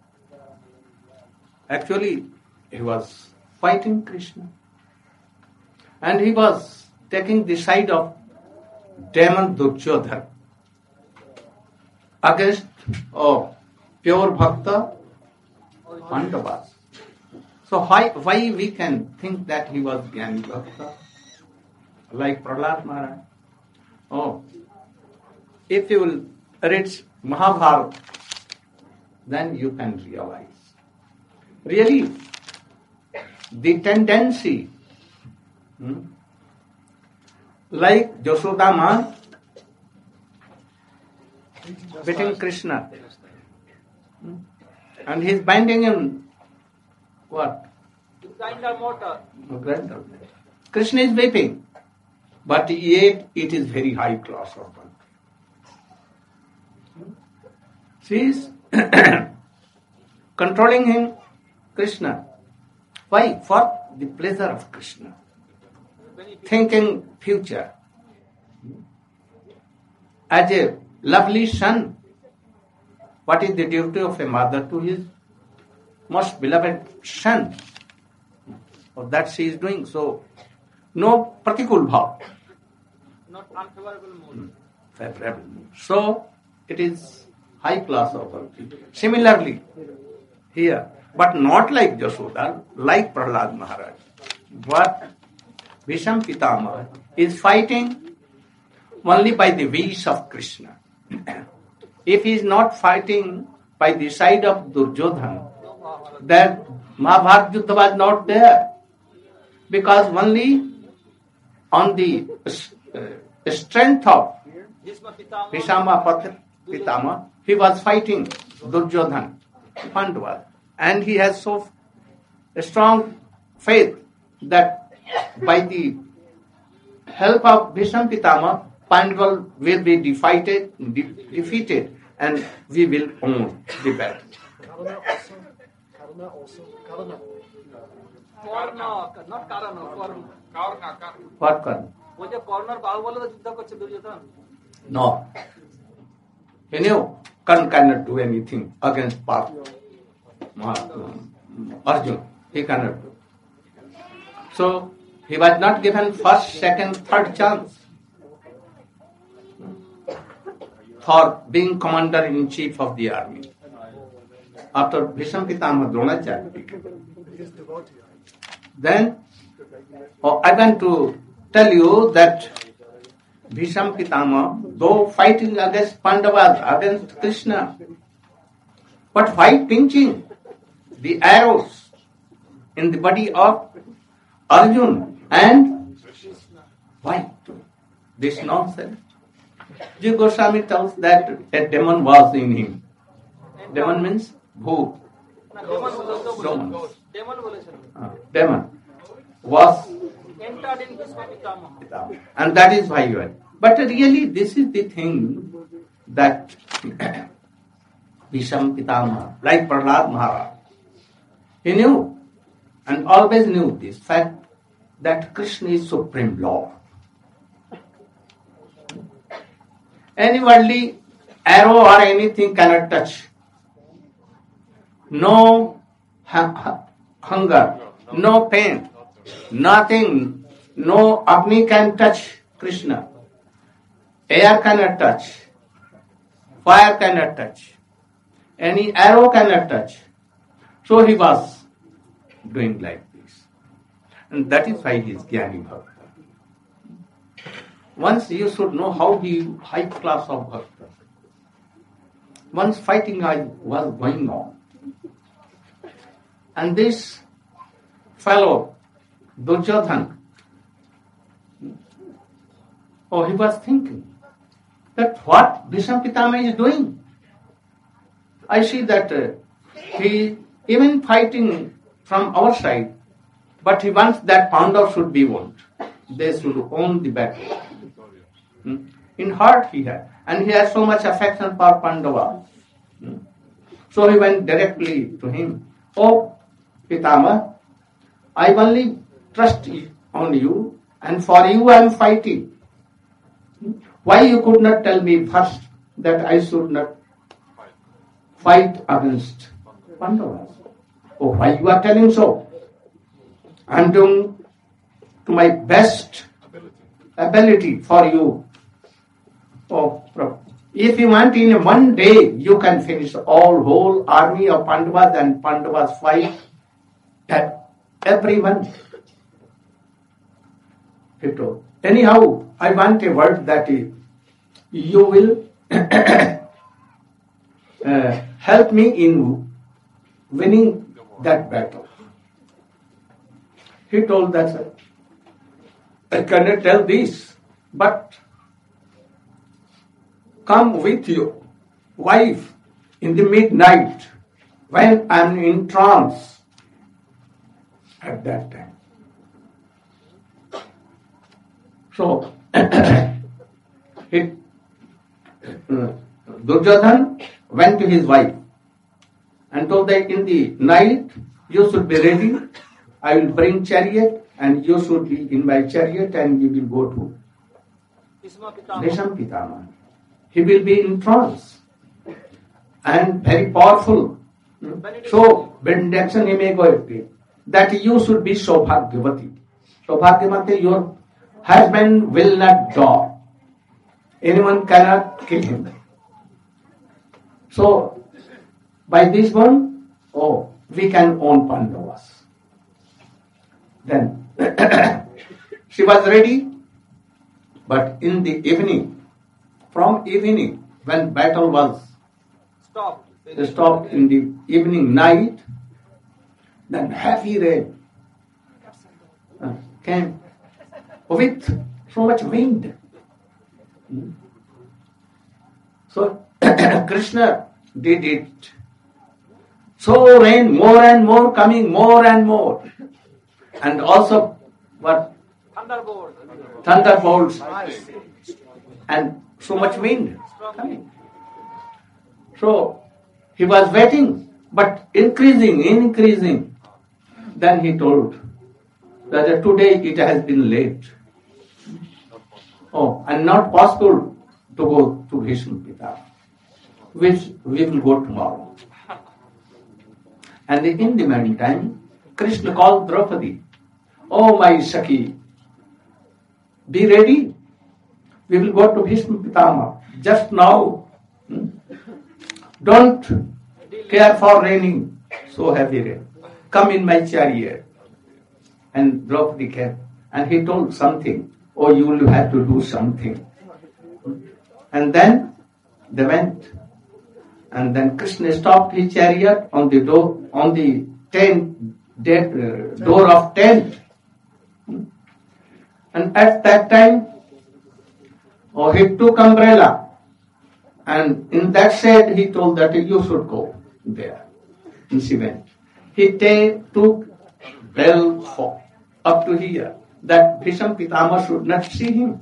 actually, he was fighting Krishna. And he was taking the side of demon Duryodhana against pure Bhakta Pandavas. So why we can think that he was Jnani Bhakta like Prahlad Maharaj? Oh, if you will read Mahabharata, then you can realize. Really, the tendency, like Yasodama beating Krishna, and he's binding him what? Grinder motor. Grinder. Krishna is weeping, but yet it is very high class of one. She is controlling him, Krishna. Why? For the pleasure of Krishna. Thinking future. As a lovely son, what is the duty of a mother to his most beloved son? Or that she is doing. So, no pratikul bhav. Not unfavorable mood. Favorable mood. So, it is high class of bhakti. Similarly, here, but not like Jasoda, like Prahlad Maharaj. But Bhisham Pitama is fighting only by the wish of Krishna. If he is not fighting by the side of Duryodhana, then Mahabharata Yuddha was not there. Because only on the strength of Bhishama Pitama, he was fighting Duryodhana, Pandava. And he has so strong faith that by the help of Bhisham Pitama, Pandava will be defeated, and we will own the battle. Karna also. Karna. Not Karna. What Karna? वो जो corner Baahubali का युद्ध करছে Duryodhan. No. You know, Karna cannot do anything against Arjun. He cannot do. So, he was not given first, second, third chance for being commander-in-chief of the army. After Bhisham Pitama Dronacharya. Then, I want to tell you that Bhisham Pitama, though fighting against Pandavas, against Krishna, but why pinching the arrows in the body of Arjun? And why? This nonsense. Jiva Goswami tells that a demon was in him. Demon means bhoot. Demon was entered in Bhishma Pitama. And that is why you are. But really, this is the thing that Bhisham Pitama, like Prahlad Maharaj, he knew and always knew this fact that Krishna is Supreme Lord. Any worldly arrow or anything cannot touch. No hunger, no pain, nothing, No Agni can touch Krishna. Air cannot touch. Fire cannot touch. Any arrow cannot touch. So he was doing like this. And that is why he is Jnani Bhakta. Once you should know how the high class of Bhakta. Once fighting was going on. And this fellow, Duryodhana, he was thinking that what Bhishma Pitama is doing. I see that he even fighting from our side, but he wants that Pandava should be won. They should own the battle. In heart he had. And he has so much affection for Pandava. So he went directly to him. Oh, Pitama, I only trust on you, and for you I am fighting. Why you could not tell me first that I should not fight against Pandavas? Oh, why you are telling so? I am doing to my best ability for you. Oh, if you want in one day, you can finish whole army of Pandavas, and Pandavas fight everyone. Anyhow, I want a word that you will help me in winning that battle. He told that, I cannot tell this, but come with your wife in the midnight when I am in trance at that time. So, Duryodhana went to his wife and told that in the night you should be ready. I will bring chariot and you should be in my chariot and you will go to Bhishma Pitama. He will be in trance and very powerful. So, benediction he may go that you should be Saubhagyavati. Saubhagyavati, your husband will not die. Anyone cannot kill him. So, by this one, we can own Pandavas. Then, she was ready, but in the evening, from evening, when battle was stopped in the evening night, then heavy rain came with so much wind. So Krishna did it. So rain more and more coming, more and more. And also what? Thunderbolts. And so much wind coming. So he was waiting, but increasing. Then he told that today it has been late. And not possible to go to Bhishma Pitama, which we will go tomorrow. And in the meantime, Krishna called Draupadi. Oh, my Sakhi, be ready. We will go to Bhishma Pitama just now. Don't care for raining, so heavy rain. Come in my chariot. And Draupadi came. And he told something. Oh, you will have to do something. And then they went. And then Krishna stopped his chariot on the door, on the door of tent. And at that time, he took umbrella. And in that shade, he told that you should go there. And she went. He took bell up to here, that Bhishma Pitama should not see him.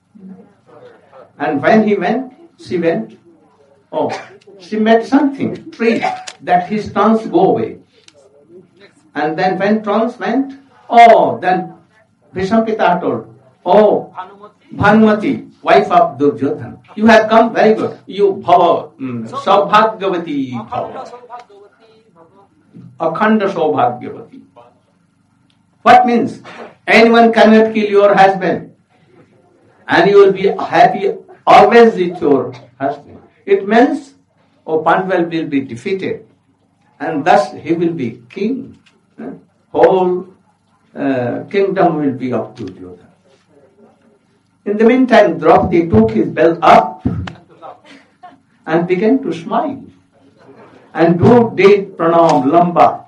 And when he went, she went. She met something, tree, that his trance go away. And then when trance went, then Bhishma Pitama told, Bhanumati, wife of Duryodhana, you have come, very good. You bhava, Saubhagyavati bhava. Akhanda Saubhagyavati. What means? Anyone cannot kill your husband, and you will be happy always with your husband. It means, Pandava will be defeated, and thus he will be king. Whole kingdom will be of Duryodhana. In the meantime, Draupadi took his belt up and began to smile and did pranam lamba.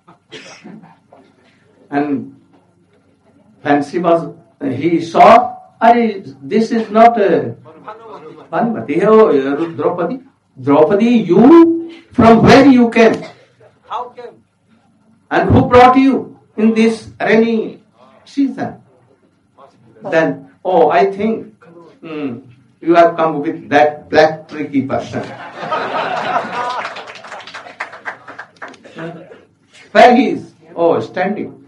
And when he saw, this is not Bhanumati. Oh, Draupadi. Draupadi, you, from where you came? How came? And who brought you in this rainy season? Then, I think you have come with that black tricky person. Where he is? Standing,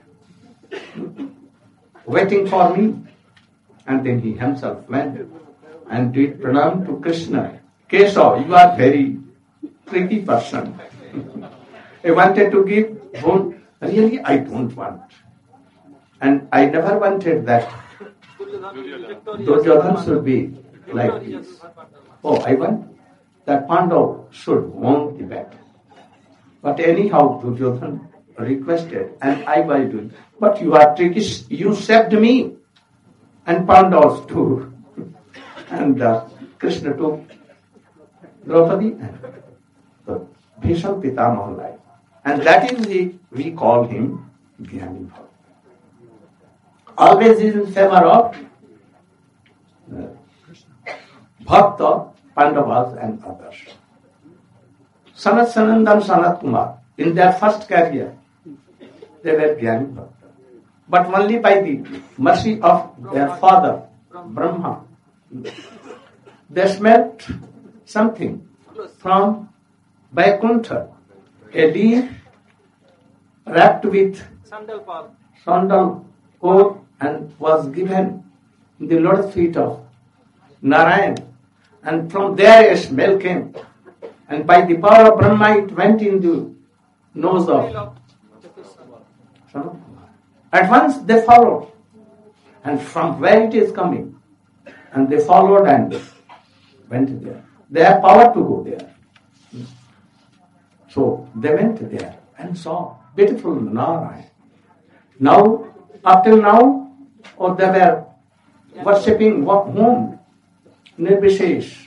waiting for me. And then he himself went and did pranam to Krishna. Keshav, you are very tricky person. I wanted to give boon. Really, I don't want. And I never wanted that Duryodhana should be like this. I want that Pandav should won the battle. But anyhow, Duryodhana requested, and I will do it. But you are tricky. You saved me, and Pandavas too. And Krishna took Draupadi and the Bhishma Pitamaha life. And that is we call him Jnani Bhakta. Always is in favor of Bhakta, Pandavas and others. Sanat Sanandam, Sanat Kumar, in their first career, they were Jnani Bhakta. But only by the mercy of their father, Brahma, they smelt something from Vaikuntha, a deer wrapped with sandal core and was given in the lotus feet of Narayan. And from there a smell came. And by the power of Brahma it went into nose of Sanat. At once they followed. And from where it is coming. And they followed and went there. They have power to go there. So they went there and saw beautiful Narayan. Now, up till now, they were worshipping whom? Nirvishesh.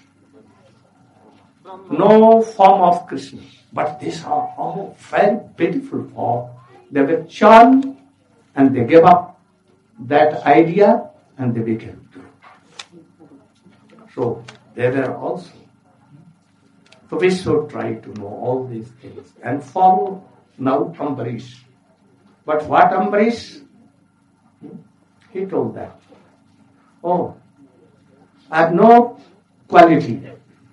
No form of Krishna. But these are all very beautiful form. They were charmed and they gave up that idea and they became true. So they were also. So we should try to know all these things and follow now Ambarish. But what Ambarish? He told that, I have no quality.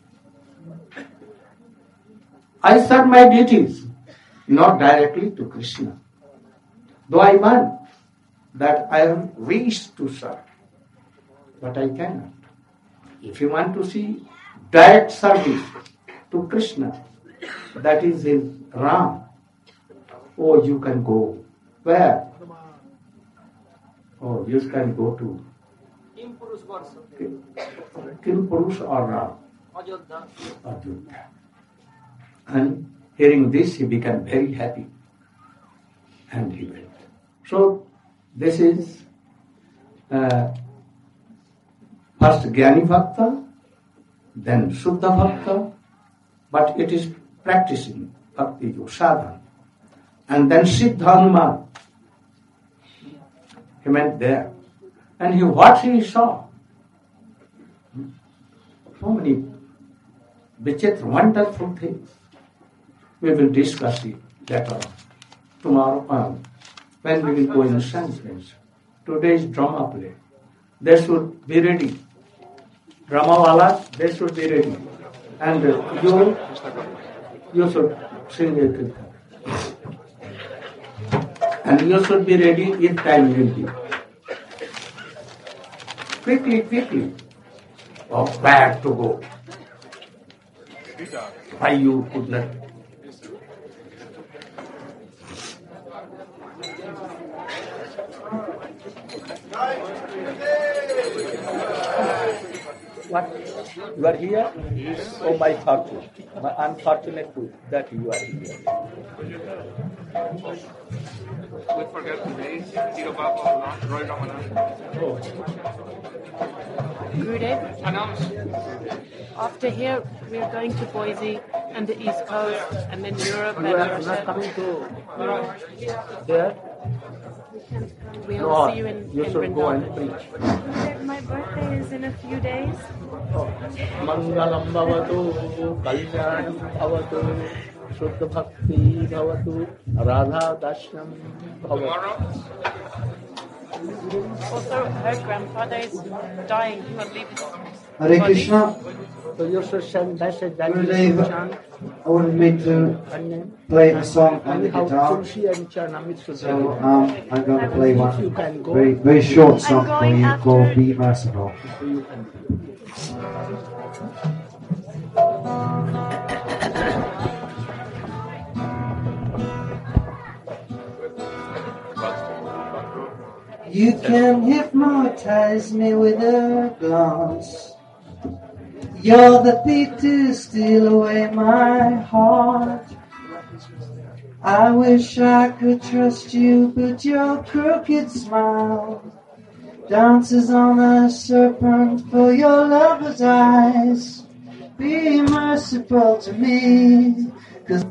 I serve my deities, not directly to Krishna. Though I want that I have wish to serve, but I cannot. If you want to see direct service to Krishna, that is in Ram, you can go. Where? You can go to Kim Purush or Ram. Ajodhya. And hearing this, he became very happy. And he went. So, this is first Jnani Bhakta, then Shuddha Bhakta, but it is practicing Bhakti Yoga Sadhana. And then Siddha Hanuman. He went there. And what he saw? So many vichitra, wonderful things. We will discuss it later on. Tomorrow when we will go in science. Today is drama play. They should be ready. Drama wala, they should be ready. And you should sing a kirtan. And you should be ready if time will be. Quickly. Back to go. Why you could not? What? You are here? Oh, my fortune. I'm fortunate too that you are here. We forget today, Tiro Baba, Roy Ramanan. Gurudev, Announce. after here we're going to Boise and the East Coast and then Europe You and are not Russia. coming to there? We'll No, see you in you should go and Vrindavan. preach. Gurudev, my birthday is in a few days. Mangalam bhavatu, kalyanam bhavatu, Shuddha bhakti bhavatu, Radha dashnam bhavatu. Tomorrow, Also, her grandfather is dying. He will leave his Hare body. Krishna. So you should send message that you Gurudev, chant I wanted me to her name. play a song on And the how guitar. Tulsi and Charnamit should So do. I'm going to play If you one can go, very, very short song for going you after- called Be Merciful. so you can. You can hypnotize me with a glance. You're the thief to steal away my heart. I wish I could trust you, but your crooked smile dances on a serpent for your lover's eyes. Be merciful to me, 'cause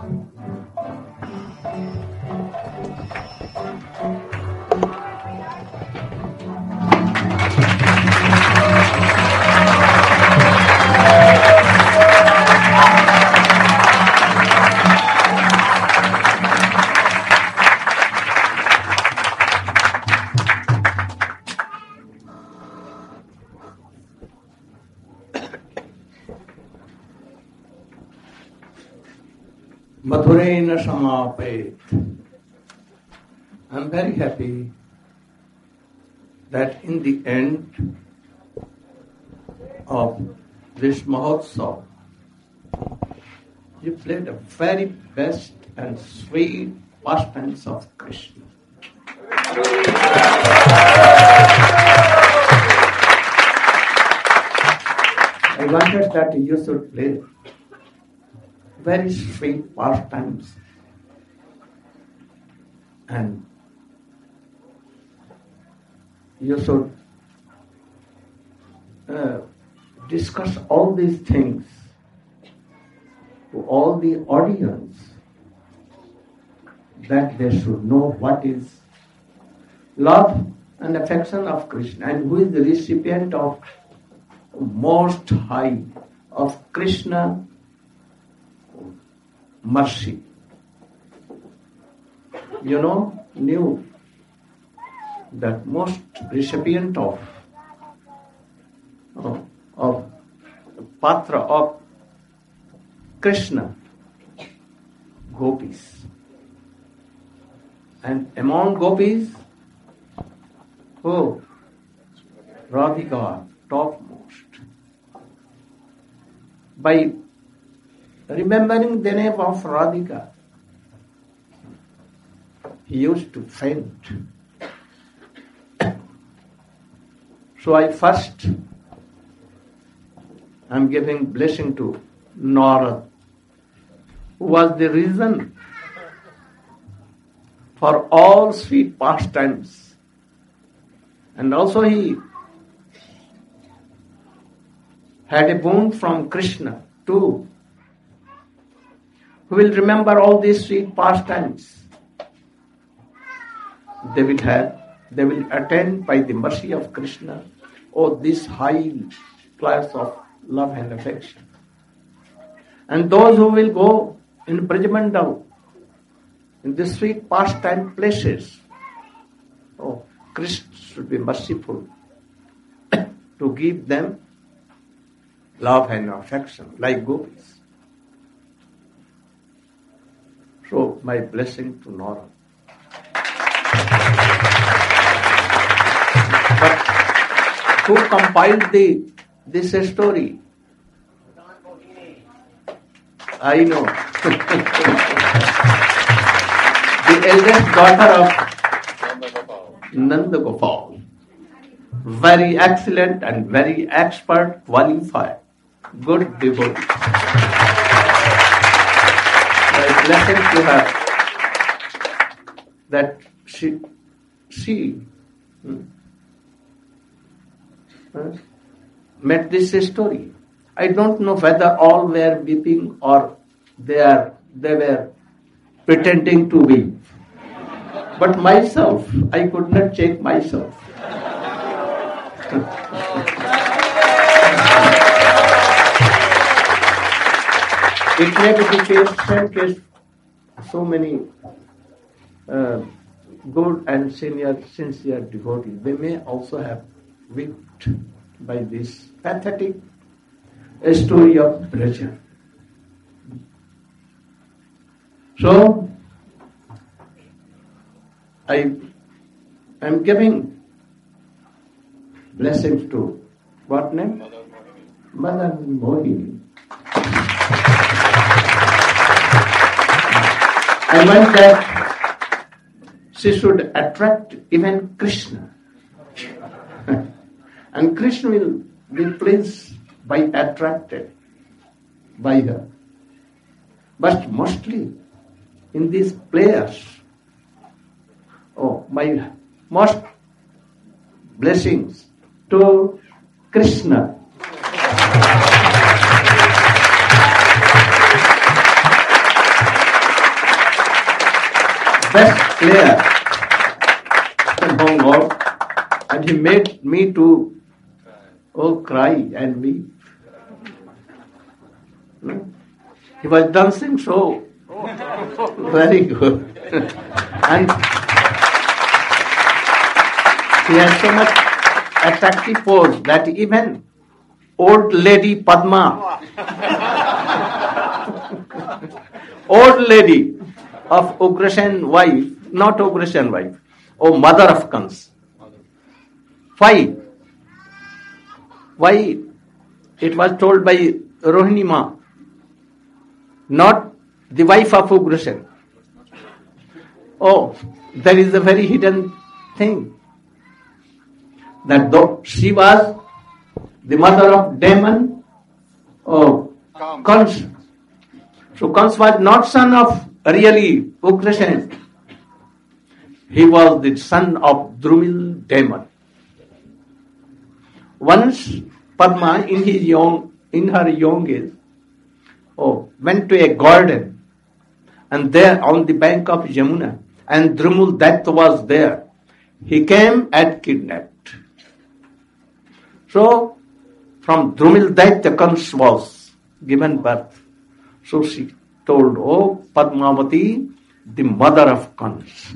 Madhurena Samapet. I'm very happy that in the end of this Mahotsav, you played the very best and sweet pastimes of Krishna. I wanted that you should play very sweet pastimes and you should discuss all these things to all the audience that they should know what is love and affection of Krishna and who is the recipient of most high of Krishna mercy. You know, knew that most recipient of patra of Krishna, gopis. And among gopis, who? Radhika, topmost. By remembering the name of Radhika, he used to faint. So I'm giving blessing to Narad, who was the reason for all sweet pastimes. And also he had a boon from Krishna too, who will remember all these sweet pastimes. They will attain by the mercy of Krishna, this high class of love and affection. And those who will go in Brajamandal, in the sweet pastime places, Krishna should be merciful to give them love and affection, like gopis. So, my blessing to Nora. But who compiled this story? I know. The eldest daughter of Nanda Gopal. very excellent and very expert, qualified, good devotee. My blessing to her that she met this story. I don't know whether all were weeping or they were pretending to weep. But myself, I could not check myself. It may be the same case. So many good and sincere devotees, they may also have wept by this pathetic story of Braja. So, I am giving blessings to what name? Mother Mohini. I want that she should attract even Krishna. And Krishna will be pleased by attracted by her. But mostly in these players, my most blessings to Krishna. Best player among all, and he made me to cry and weep. He was dancing so very good. And he has so much attractive pose that even old lady Padma, old lady of Ugrasen wife, not Ugrasen wife, mother of Kans. Why? It was told by Rohini Ma, not the wife of Ugrasen. There is a very hidden thing. That though she was the mother of Damon, Kans. So Kans was not son of really Ugrasen. He was the son of Drumil Damon. Once Padma in her young age went to a garden, and there on the bank of Yamuna, and Drumul Datta was there. He came and kidnapped. So from Drumil Datta Kans was given birth. So she told, Padmavati, the mother of Kans.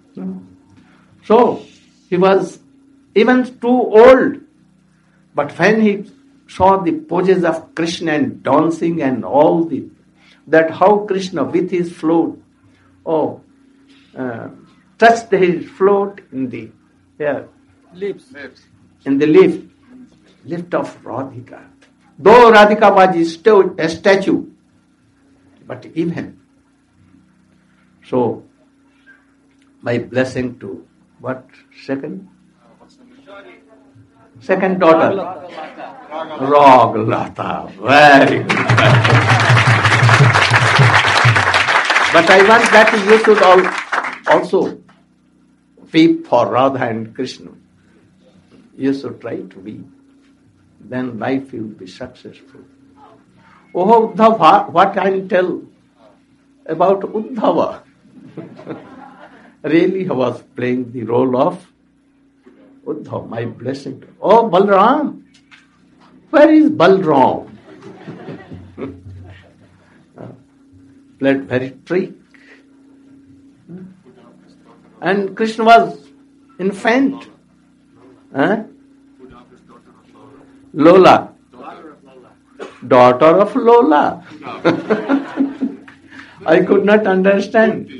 So he was even too old. But when he saw the poses of Krishna and dancing and all that how Krishna with his float, touched his float in the lips, in the lift of Radhika. Though Radhika was still a statue, but even so, my blessing to what second daughter, Raglata, very good. But I want that you should also weep for Radha and Krishna. You should try to weep. Then life will be successful. Uddhava, what I tell about Uddhava? Really, he was playing the role of Uddhava, my blessing. Balram. Where is Balram? Played very trick. And Krishna was infant. Lola. Daughter of Lola. I could not understand.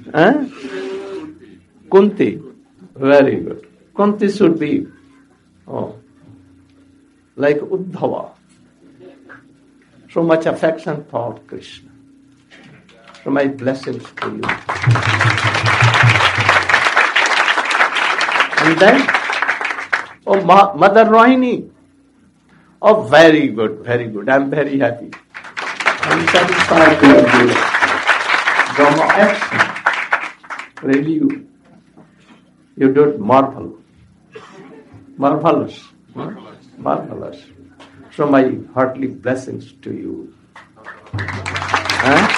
Kunti. Very good. Kunti should be like Uddhava. So much affection for Krishna. So my blessings to you. And then Oh, Mother Rohini. Oh, very good, very good. I'm very happy. I'm satisfied with this Brahma action. Really, you did marvelous. Huh? Marvelous. So my heartily blessings to you. Huh?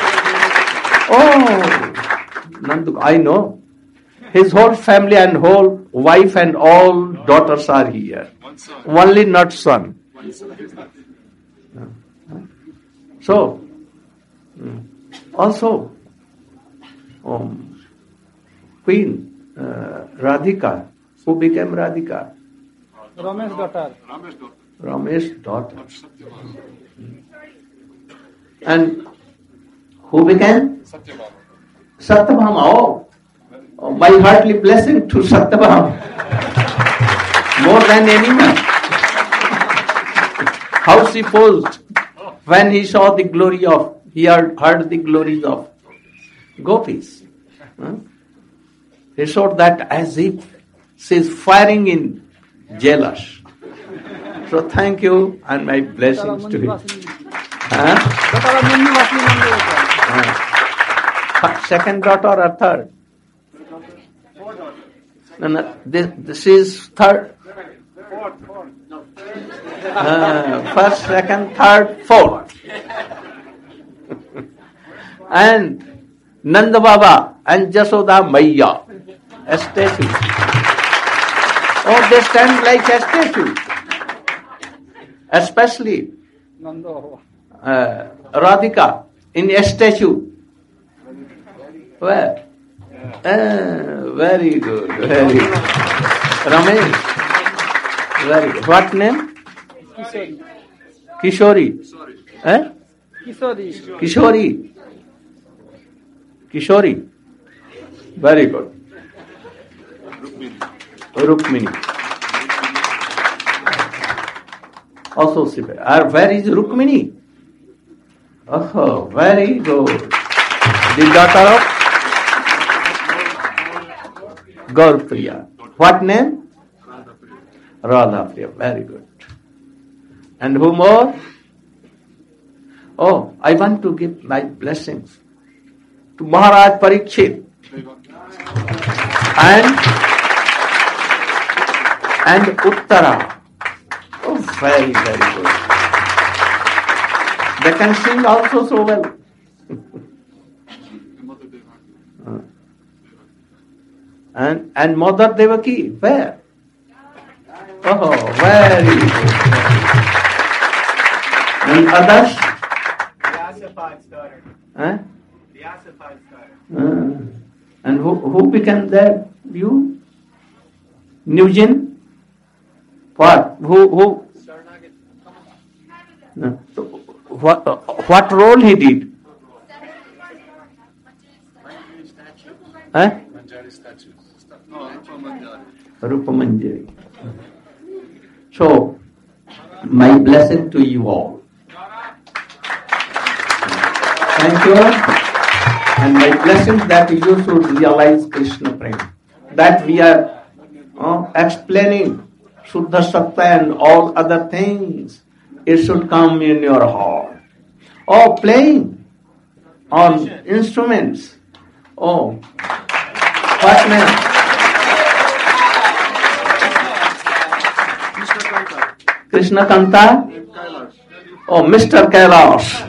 Oh, Nandu, I know. His whole family and whole wife and all daughters are here. Only not son. So, also, Queen Radhika, who became Radhika? Ramesh daughter. Ramesh daughter. And who became? Satyabhama. Oh, my heartily blessing to Satyabhama. More than anyone. How she posed when he saw the glory of, he heard the glories of gopis. He showed that as if she is firing in jealous. So thank you and my blessings to you. Second daughter or third? No, this is third. First, second, third, fourth. And Nanda Baba and Jasoda Maiya, a statue. Oh, they stand like a statue. Especially Radhika in a statue. Where? Very good, very good. Ramesh, very good. What name? Kishori. Eh? Kishori. Very good. Rukmini. Also, where is Rukmini? Oh, very good. The daughter of Gaurapriya. What name? Radhapriya. Very good. And who more? Oh, I want to give my blessings to Maharaj Parikshit and Uttara. Oh, very, very good. They can sing also so well. And Mother Devaki, where? Oh, very good. And others? Vyasapada's daughter. Vyasapada's daughter. And who became that? You? Nugent? What? Who? No. So, what role he did? Manjari statues. Rupa Manjari. So, my blessing to you all. Thank you. And my blessing that you should realize Krishna Prema. That we are explaining Shuddha Sattva and all other things. It should come in your heart. Oh, playing on instruments. Oh, what name? Krishna Kanta? Oh, Mr. Kailash.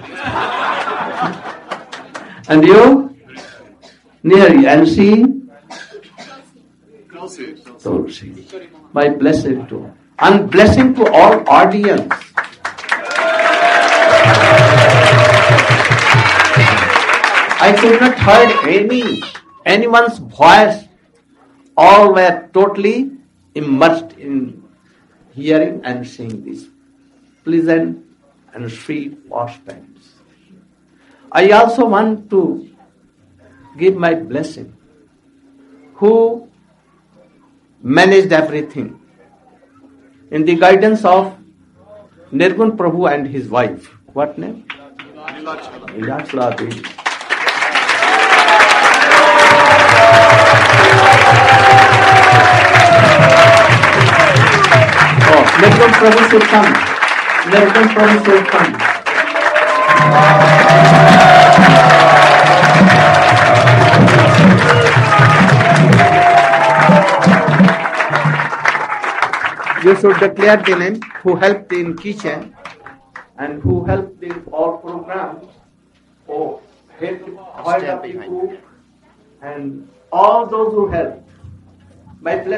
And you? Near and she? Tulsi. My blessing to. And blessing to all audience. I could not heard anyone's voice. All were totally immersed in hearing and seeing these pleasant and sweet pastimes. I also want to give my blessing who managed everything in the guidance of Nirgun Prabhu and his wife. What name? Nilachala Devi. Nirgun Prabhu should come. Nirgun Prabhu should come. You should declare the name who helped in kitchen and who helped in all programs, or head of the cook, and all those who helped. By